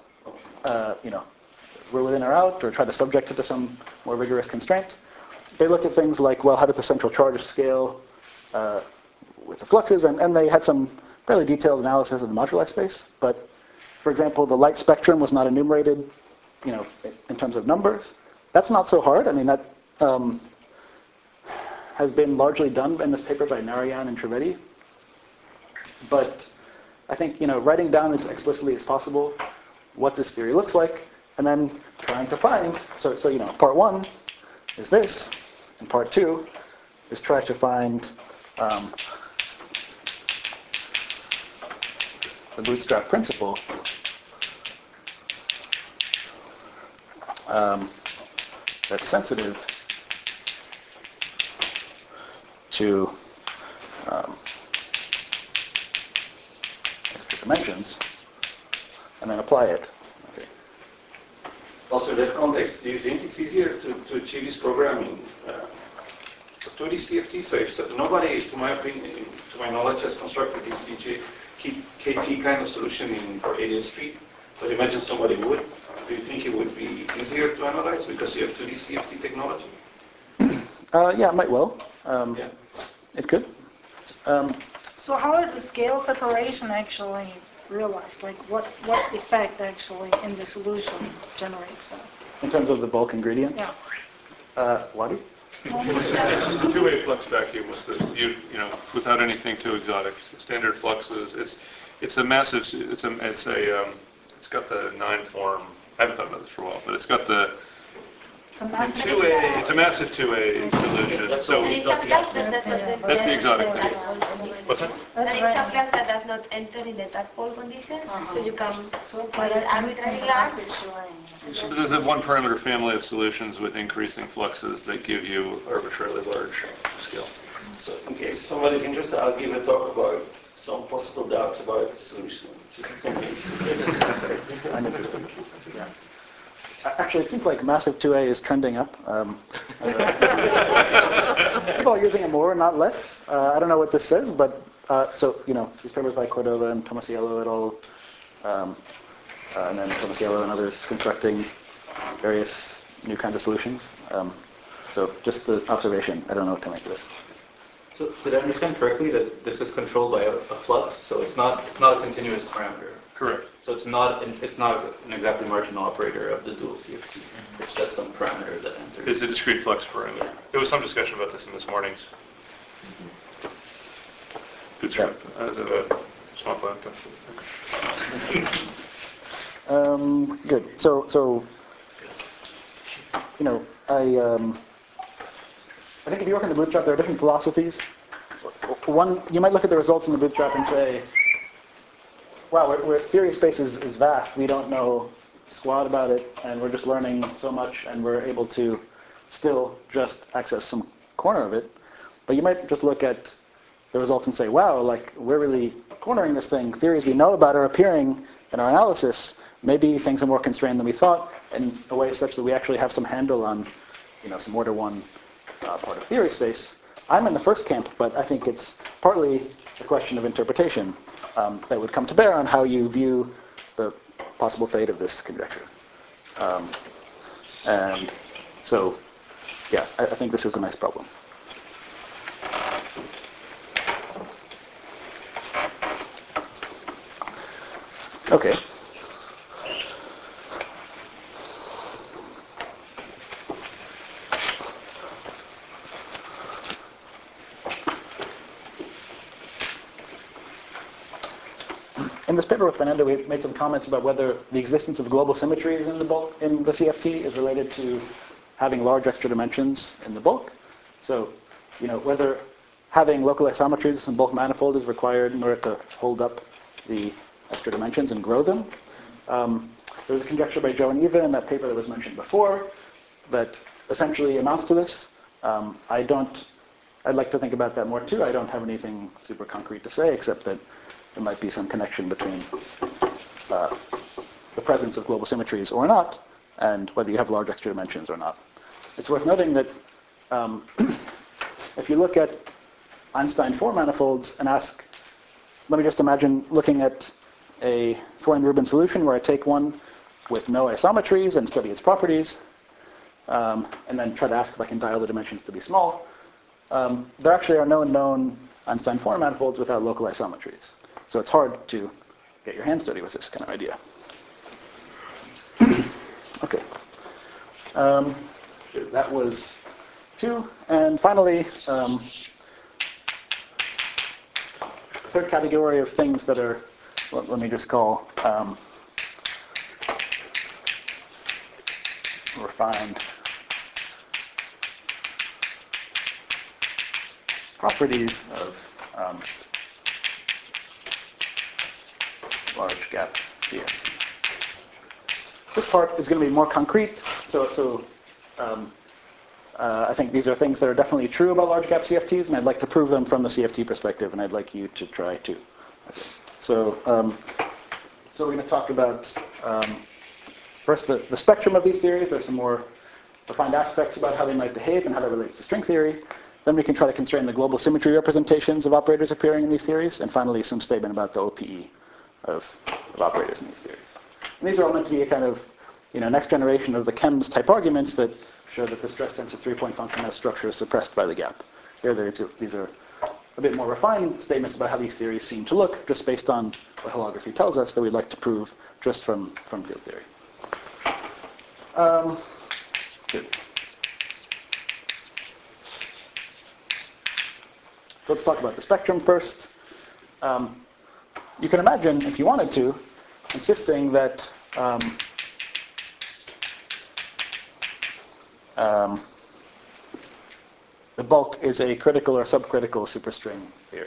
rule it in or out or try to subject it to some more rigorous constraint. They looked at things like, well, how does the central charge scale with the fluxes? And they had some fairly detailed analysis of the moduli space. But, for example, the light spectrum was not enumerated, in terms of numbers. That's not so hard. I mean, that has been largely done in this paper by Narayan and Trivedi. But I think, writing down as explicitly as possible what this theory looks like, and then trying to find, so part one is this, and part two is try to find the bootstrap principle that's sensitive to extra dimensions, and then apply it. Okay. Also, in that context, do you think it's easier to achieve this programming for 2D CFT? So if nobody, to my opinion, to my knowledge, has constructed this KT kind of solution for ADS Street, but imagine somebody would. Do you think it would be easier to analyze because you have 2D CFT technology? Yeah, it might well. Yeah. It could. So how is the scale separation actually realized? Like what effect actually in the solution generates that? In terms of the bulk ingredient? Yeah. Wadi? It's just a two-way flux vacuum with without anything too exotic. Standard fluxes. It's a massive. It's got the 9 form. I haven't thought about this for a while, but it's got the. It's a massive two-way solution. So it's a flux that does not enter that's the exotic thing. What's that? And it's a flux that does not enter in the tadpole conditions, so you can put it arbitrarily large. So there's a one-parameter family of solutions with increasing fluxes that give you arbitrarily large scale. So in case somebody's interested, I'll give a talk about some possible doubts about the solution, just in case. I'm interested. Yeah. Actually, it seems like massive 2A is trending up. People are using it more, not less. I don't know what this says, but these papers by Cordova and Tomasiello et al., and then Tomasiello and others constructing various new kinds of solutions. So just the observation. I don't know what to make of it. So did I understand correctly that this is controlled by a flux? So it's not a continuous parameter. Correct. So it's not an exactly marginal operator of the dual CFT. It's just some parameter that enters. It's a discrete flux parameter. There was some discussion about this in this morning's Bootstrap. Small plant. Good. So I think if you work in the Bootstrap, there are different philosophies. One, you might look at the results in the Bootstrap and say, wow, theory space is vast. We don't know squat about it, and we're just learning so much, and we're able to still just access some corner of it. But you might just look at the results and say, wow, we're really cornering this thing. Theories we know about are appearing in our analysis. Maybe things are more constrained than we thought in a way such that we actually have some handle on, some order 1 part of theory space. I'm in the first camp, but I think it's partly a question of interpretation that would come to bear on how you view the possible fate of this conjecture. And so, yeah, I think this is a nice problem. Okay. In this paper with Fernando, we made some comments about whether the existence of global symmetries in the bulk in the CFT is related to having large extra dimensions in the bulk. So, whether having local isometries in bulk manifold is required in order to hold up the extra dimensions and grow them. There was a conjecture by Joe and Eva in that paper that was mentioned before that essentially amounts to this. I'd like to think about that more too. I don't have anything super concrete to say except that there might be some connection between the presence of global symmetries or not, and whether you have large extra dimensions or not. It's worth noting that if you look at Einstein 4 manifolds and ask, let me just imagine looking at a Fourier-Rubin solution where I take one with no isometries and study its properties, and then try to ask if I can dial the dimensions to be small. There actually are no known Einstein 4 manifolds without local isometries. So it's hard to get your hands dirty with this kind of idea. Okay. That was 2. And finally, the third category of things that are, let me just call refined properties of large gap CFT. This part is going to be more concrete. I think these are things that are definitely true about large gap CFTs, and I'd like to prove them from the CFT perspective, and I'd like you to try too. Okay. So we're going to talk about first the spectrum of these theories. There's some more refined aspects about how they might behave and how that relates to string theory. Then we can try to constrain the global symmetry representations of operators appearing in these theories, and finally some statement about the OPE of operators in these theories. And these are all meant to be a kind of next generation of the chems type arguments that show that the stress-tensor three-point function has structure is suppressed by the gap. These are a bit more refined statements about how these theories seem to look, just based on what holography tells us that we'd like to prove just from field theory. Good. So let's talk about the spectrum first. You can imagine, if you wanted to, insisting that the bulk is a critical or subcritical superstring theory.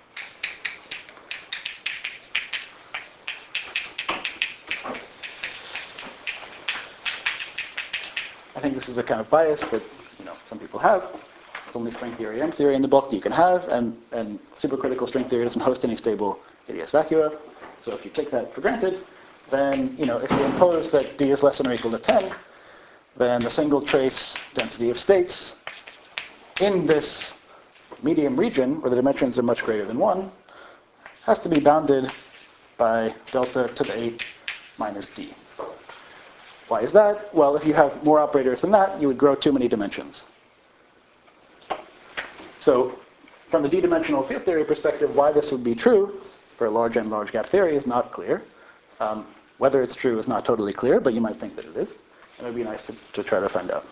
I think this is a kind of bias that some people have. It's only string theory, M theory in the bulk that you can have, and supercritical string theory doesn't host any stable ADS vacua. So if you take that for granted, then if you impose that D is less than or equal to 10, then the single trace density of states in this medium region, where the dimensions are much greater than 1, has to be bounded by delta to the 8 minus D. Why is that? Well, if you have more operators than that, you would grow too many dimensions. So from the d-dimensional field theory perspective, why this would be true for large and large gap theory is not clear. Whether it's true is not totally clear, but you might think that it is. And it would be nice to try to find out.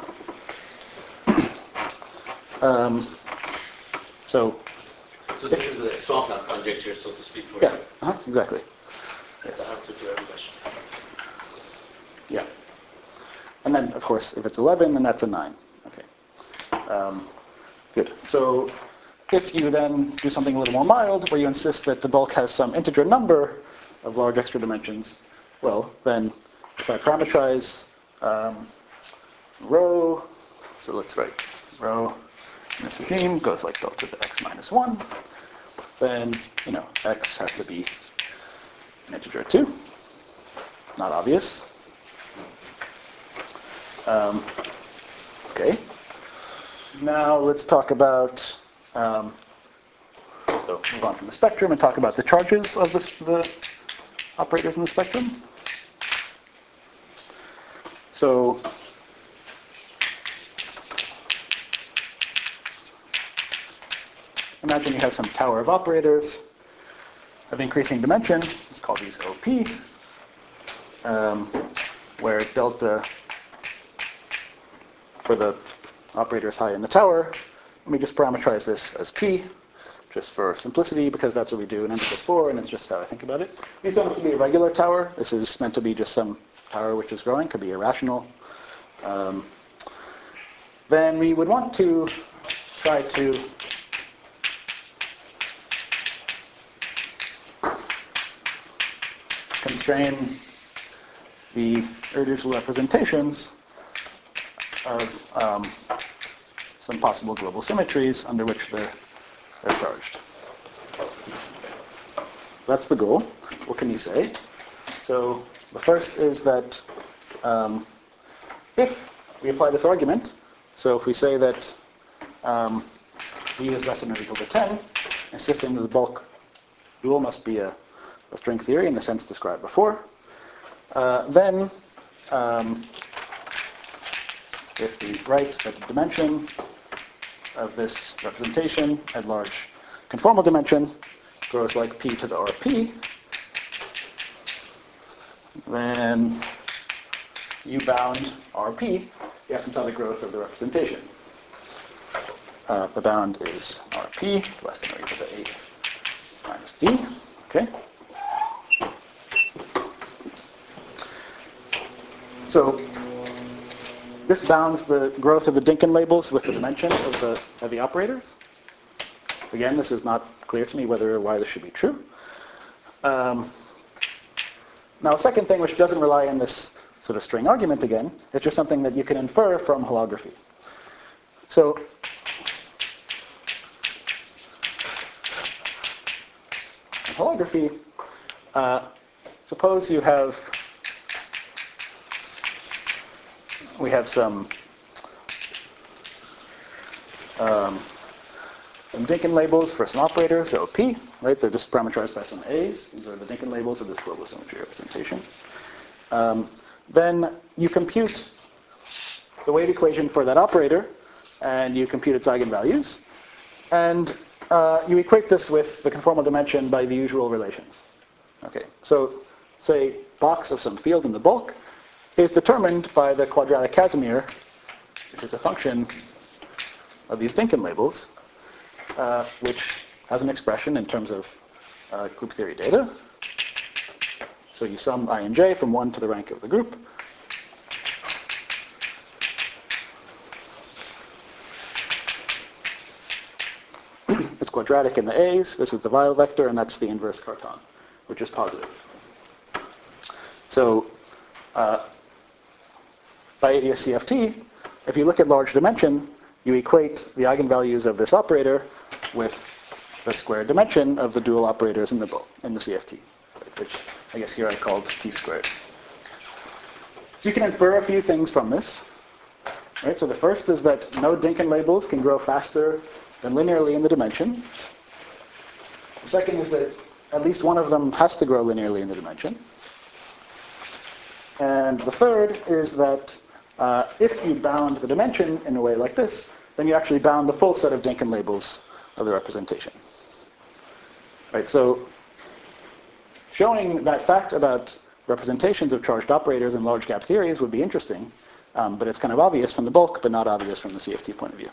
So this is the swampland conjecture, so to speak, for you. Exactly. That's the answer to every question. Yeah. And then, of course, if it's 11, then that's a 9. Okay. Good. So if you then do something a little more mild, where you insist that the bulk has some integer number of large extra dimensions, well, then if I parameterize rho, so let's write rho in this regime goes like delta to x minus 1, then, x has to be an integer 2. Not obvious. Okay. Now let's talk about, so move on from the spectrum and talk about the charges of the operators in the spectrum. So imagine you have some tower of operators. of increasing dimension. Let's call these OP, where delta for the operator is high in the tower. Let me just parameterize this as P, just for simplicity, because that's what we do in n+4, and it's just how I think about it. These don't have to be a regular tower. This is meant to be just some tower which is growing, could be irrational. Then we would want to try to constrain the irreducible representations of some possible global symmetries under which they're charged. That's the goal. What can you say? So the first is that if we apply this argument, so if we say that D is less than or equal to 10, insisting that the bulk dual must be a string theory in the sense described before, then if we write that the dimension of this representation at large conformal dimension grows like p to the RP, then you bound RP, the asymptotic growth of the representation. The bound is RP less than or equal to 8 minus D. Okay. So this bounds the growth of the Dynkin labels with the dimension of the operators. Again, this is not clear to me whether or why this should be true. Now, a second thing which doesn't rely on this sort of string argument again, is just something that you can infer from holography. So in holography, suppose we have some Dynkin labels for some operators, so P, right? They're just parameterized by some A's. These are the Dynkin labels of this global symmetry representation. Then you compute the wave equation for that operator, and you compute its eigenvalues, and you equate this with the conformal dimension by the usual relations. Okay, so say box of some field in the bulk is determined by the quadratic Casimir, which is a function of these Dynkin labels, which has an expression in terms of group theory data. So you sum I and j from 1 to the rank of the group. It's quadratic in the A's. This is the Weyl vector, and that's the inverse Cartan, which is positive. So by ADS-CFT, if you look at large dimension, you equate the eigenvalues of this operator with the squared dimension of the dual operators in the CFT, which I guess here I called P squared. So you can infer a few things from this. Right? So the first is that no Dynkin labels can grow faster than linearly in the dimension. The second is that at least one of them has to grow linearly in the dimension. And the third is that if you bound the dimension in a way like this, then you actually bound the full set of Dynkin labels of the representation. Right, so showing that fact about representations of charged operators in large gap theories would be interesting, but it's kind of obvious from the bulk, but not obvious from the CFT point of view.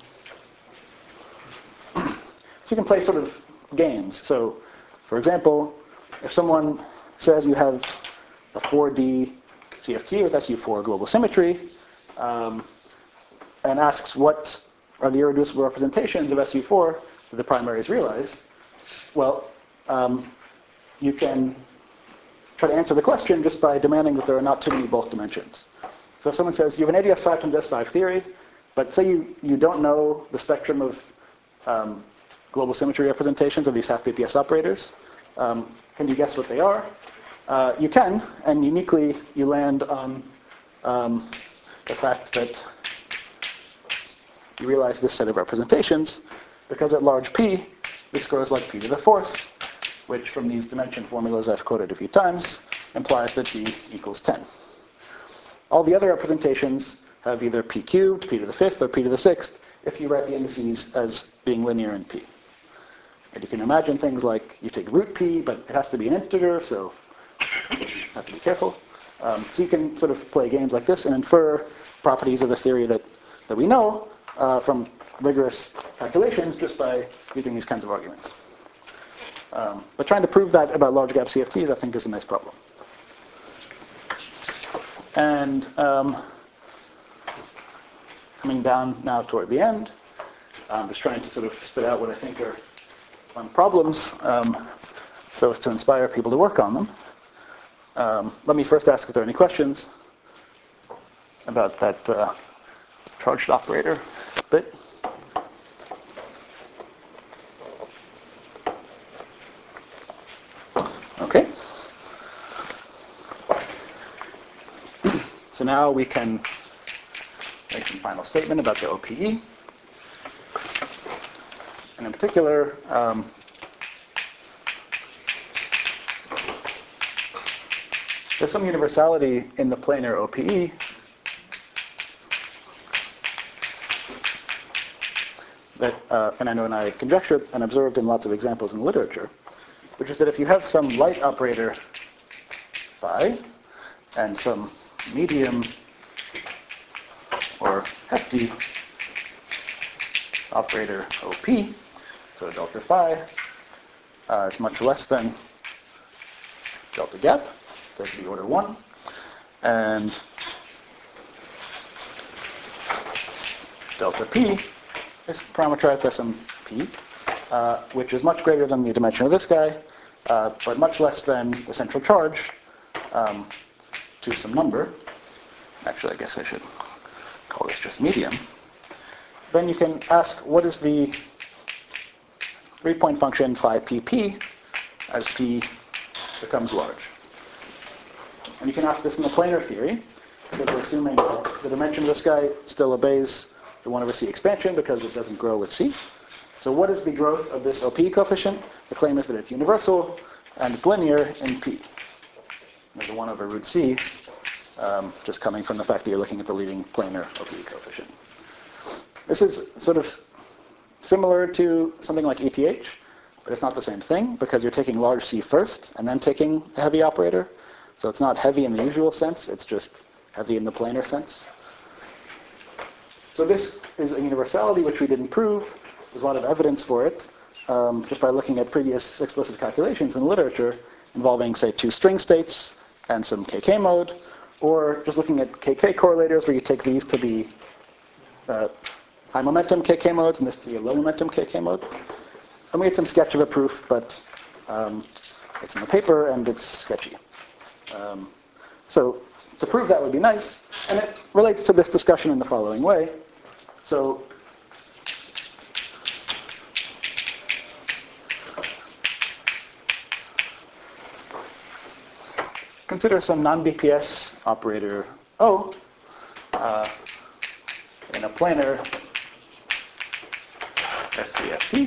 So you can play sort of games. So, for example, if someone says you have a 4D CFT with SU4 global symmetry, and asks what are the irreducible representations of SU4 that the primaries realize, well, you can try to answer the question just by demanding that there are not too many bulk dimensions. So if someone says you have an ADS5 times S5 theory, but say you don't know the spectrum of global symmetry representations of these half BPS operators, can you guess what they are? You can, and uniquely you land on the fact that you realize this set of representations because at large P, this grows like P to the 4th, which from these dimension formulas I've quoted a few times, implies that D equals 10. All the other representations have either P cubed, P to the 5th, or P to the 6th, if you write the indices as being linear in P. And you can imagine things like you take root p, but it has to be an integer, so you have to be careful. So you can sort of play games like this and infer properties of the theory that we know from rigorous calculations just by using these kinds of arguments. But trying to prove that about large gap CFTs, I think, is a nice problem. And coming down now toward the end, I'm just trying to sort of spit out what I think are fun problems so as to inspire people to work on them. Let me first ask if there are any questions about that charged operator bit. Okay. So now we can make some final statement about the OPE. And in particular, there's some universality in the planar OPE that Fernando and I conjectured and observed in lots of examples in the literature, which is that if you have some light operator phi and some medium or hefty operator OP, so delta phi is much less than delta gap, so it could be order 1, and delta p is parameterized by some p, which is much greater than the dimension of this guy, but much less than the central charge to some number. Actually, I guess I should call this just medium. Then you can ask, what is the 3-point function phi pp as p becomes large? And you can ask this in the planar theory, because we're assuming that the dimension of this guy still obeys the 1 over c expansion because it doesn't grow with c. So what is the growth of this OP coefficient? The claim is that it's universal and it's linear in p. There's a 1 over root c, just coming from the fact that you're looking at the leading planar OP coefficient. This is sort of similar to something like ETH, but it's not the same thing because you're taking large C first and then taking a heavy operator. So it's not heavy in the usual sense, it's just heavy in the planar sense. So this is a universality which we didn't prove. There's a lot of evidence for it just by looking at previous explicit calculations in the literature involving, say, 2 string states and some KK mode, or just looking at KK correlators where you take these to be high momentum KK modes and this to be a low momentum KK mode. I made some sketch of a proof, but it's in the paper and it's sketchy. So to prove that would be nice, and it relates to this discussion in the following way. So consider some non-BPS operator O in a planar SCFT.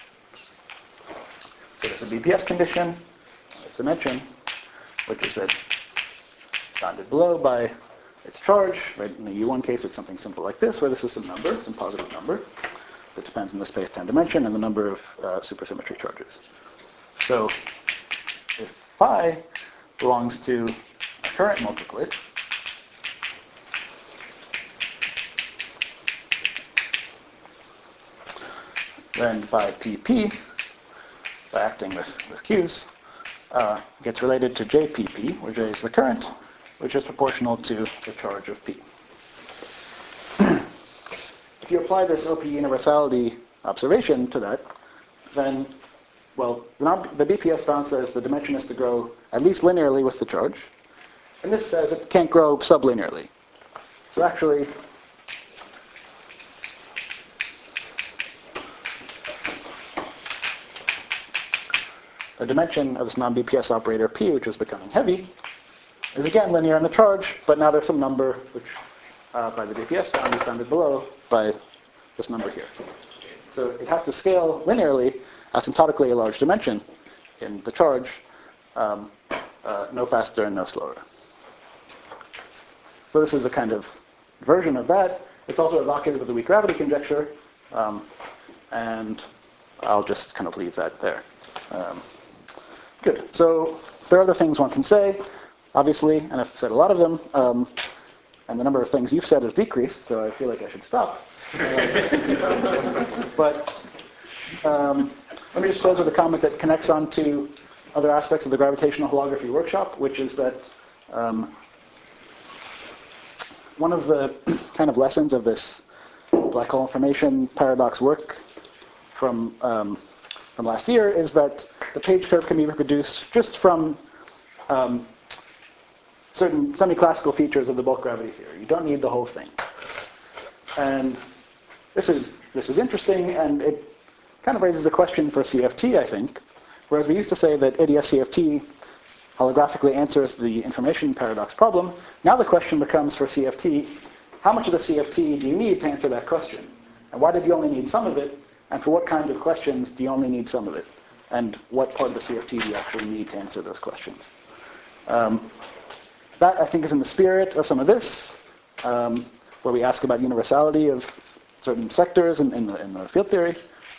So there's a BPS condition, its dimension, which is that it's bounded below by its charge. Right? In the U1 case, it's something simple like this, where this is some number, some positive number, that depends on the space-time dimension and the number of supersymmetry charges. So if phi belongs to a current multiplet, then phi pp, by acting with Q's, gets related to jpp, where J is the current, which is proportional to the charge of P. If you apply this OP universality observation to that, then, well, the BPS bound says the dimension is to grow at least linearly with the charge, and this says it can't grow sublinearly. So actually, the dimension of this non-BPS operator P, which is becoming heavy, is again linear in the charge, but now there's some number which, by the BPS bound, is bounded below by this number here. So it has to scale linearly, asymptotically a large dimension in the charge, no faster and no slower. So this is a kind of version of that. It's also evocative of the weak gravity conjecture, and I'll just kind of leave that there. Good. So there are other things one can say, obviously, and I've said a lot of them. And the number of things you've said has decreased, so I feel like I should stop. But let me just close with a comment that connects on to other aspects of the gravitational holography workshop, which is that one of the kind of lessons of this black hole information paradox work from last year is that the page curve can be reproduced just from certain semi-classical features of the bulk gravity theory. You don't need the whole thing. And this is interesting, and it kind of raises a question for CFT, I think. Whereas we used to say that ADS-CFT holographically answers the information paradox problem, now the question becomes for CFT, how much of the CFT do you need to answer that question? And why did you only need some of it? And for what kinds of questions do you only need some of it? And what part of the CFT do you actually need to answer those questions? That, I think, is in the spirit of some of this, where we ask about universality of certain sectors in the field theory.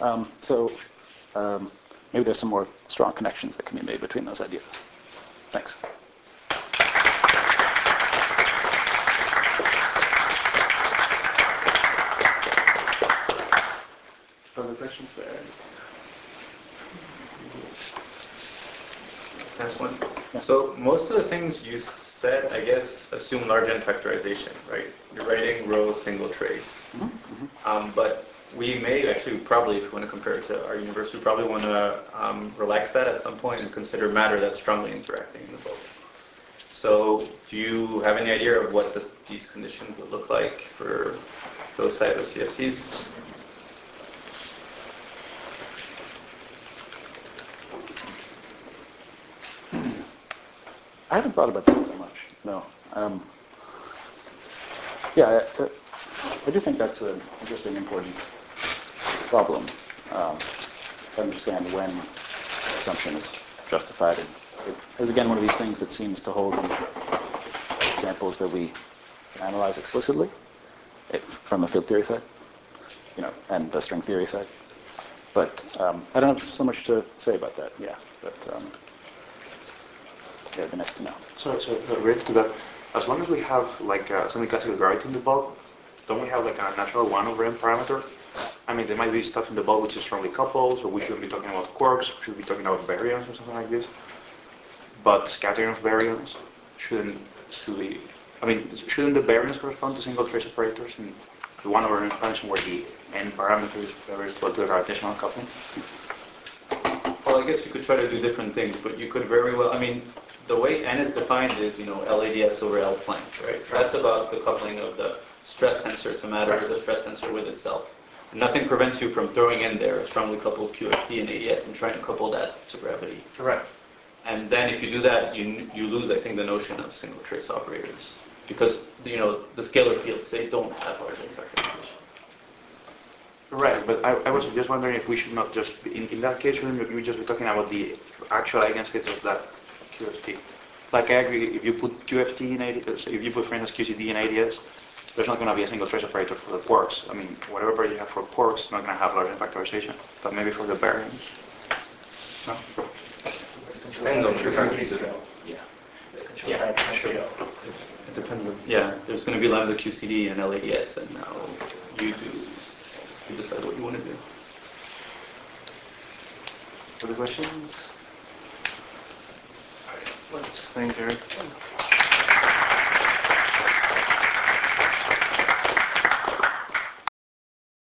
Maybe there's some more strong connections that can be made between those ideas. Thanks. Other questions there? Last one. So most of the things you said, I guess, assume large N factorization, right? You're writing row single trace. But we may actually probably, if we want to compare it to our universe, we probably want to relax that at some point and consider matter that's strongly interacting in the bulk. So do you have any idea of what these conditions would look like for those type of CFTs? I haven't thought about that so much, no. Yeah, I do think that's an interesting, important problem to understand when assumption is justified. It is, again, one of these things that seems to hold in examples that we can analyze explicitly from the field theory side, and the string theory side. But I don't have so much to say about that, yeah. But yeah, it'd be nice to know. So related to that, as long as we have like semi-classical gravity in the bulk, don't we have like a natural 1 over n parameter? I mean, there might be stuff in the bulk which is strongly coupled, so we shouldn't be talking about quarks, we should be talking about baryons or something like this. But scattering of baryons shouldn't still be, shouldn't the baryons correspond to single trace operators in the 1 over n expansion where the n parameter is very equal to the gravitational coupling? Well, I guess you could try to do different things, but you could very well, the way n is defined is, LADS over L flanked, right? That's about the coupling of the stress tensor to matter, or the stress tensor with itself. Nothing prevents you from throwing in there a strongly coupled QFT and ADS and trying to couple that to gravity. Right. And then if you do that, you lose, I think, the notion of single trace operators. Because, the scalar fields, they don't have large N factorization. Right, but I was just wondering if we should not just, in that case, shouldn't we just be talking about the actual eigenstates of that QFT? Like, I agree, if you put QFT in ADS, if you put, for instance, QCD in ADS, there's not going to be a single trace operator for the quarks. Whatever operator you have for quarks is not going to have large N factorization, but maybe for the baryons. No? Depends on your factorization. Yeah, it depends on, there's going to be lambda QCD and LADS, and now you decide what you want to do. Other questions? Let's thank Eric.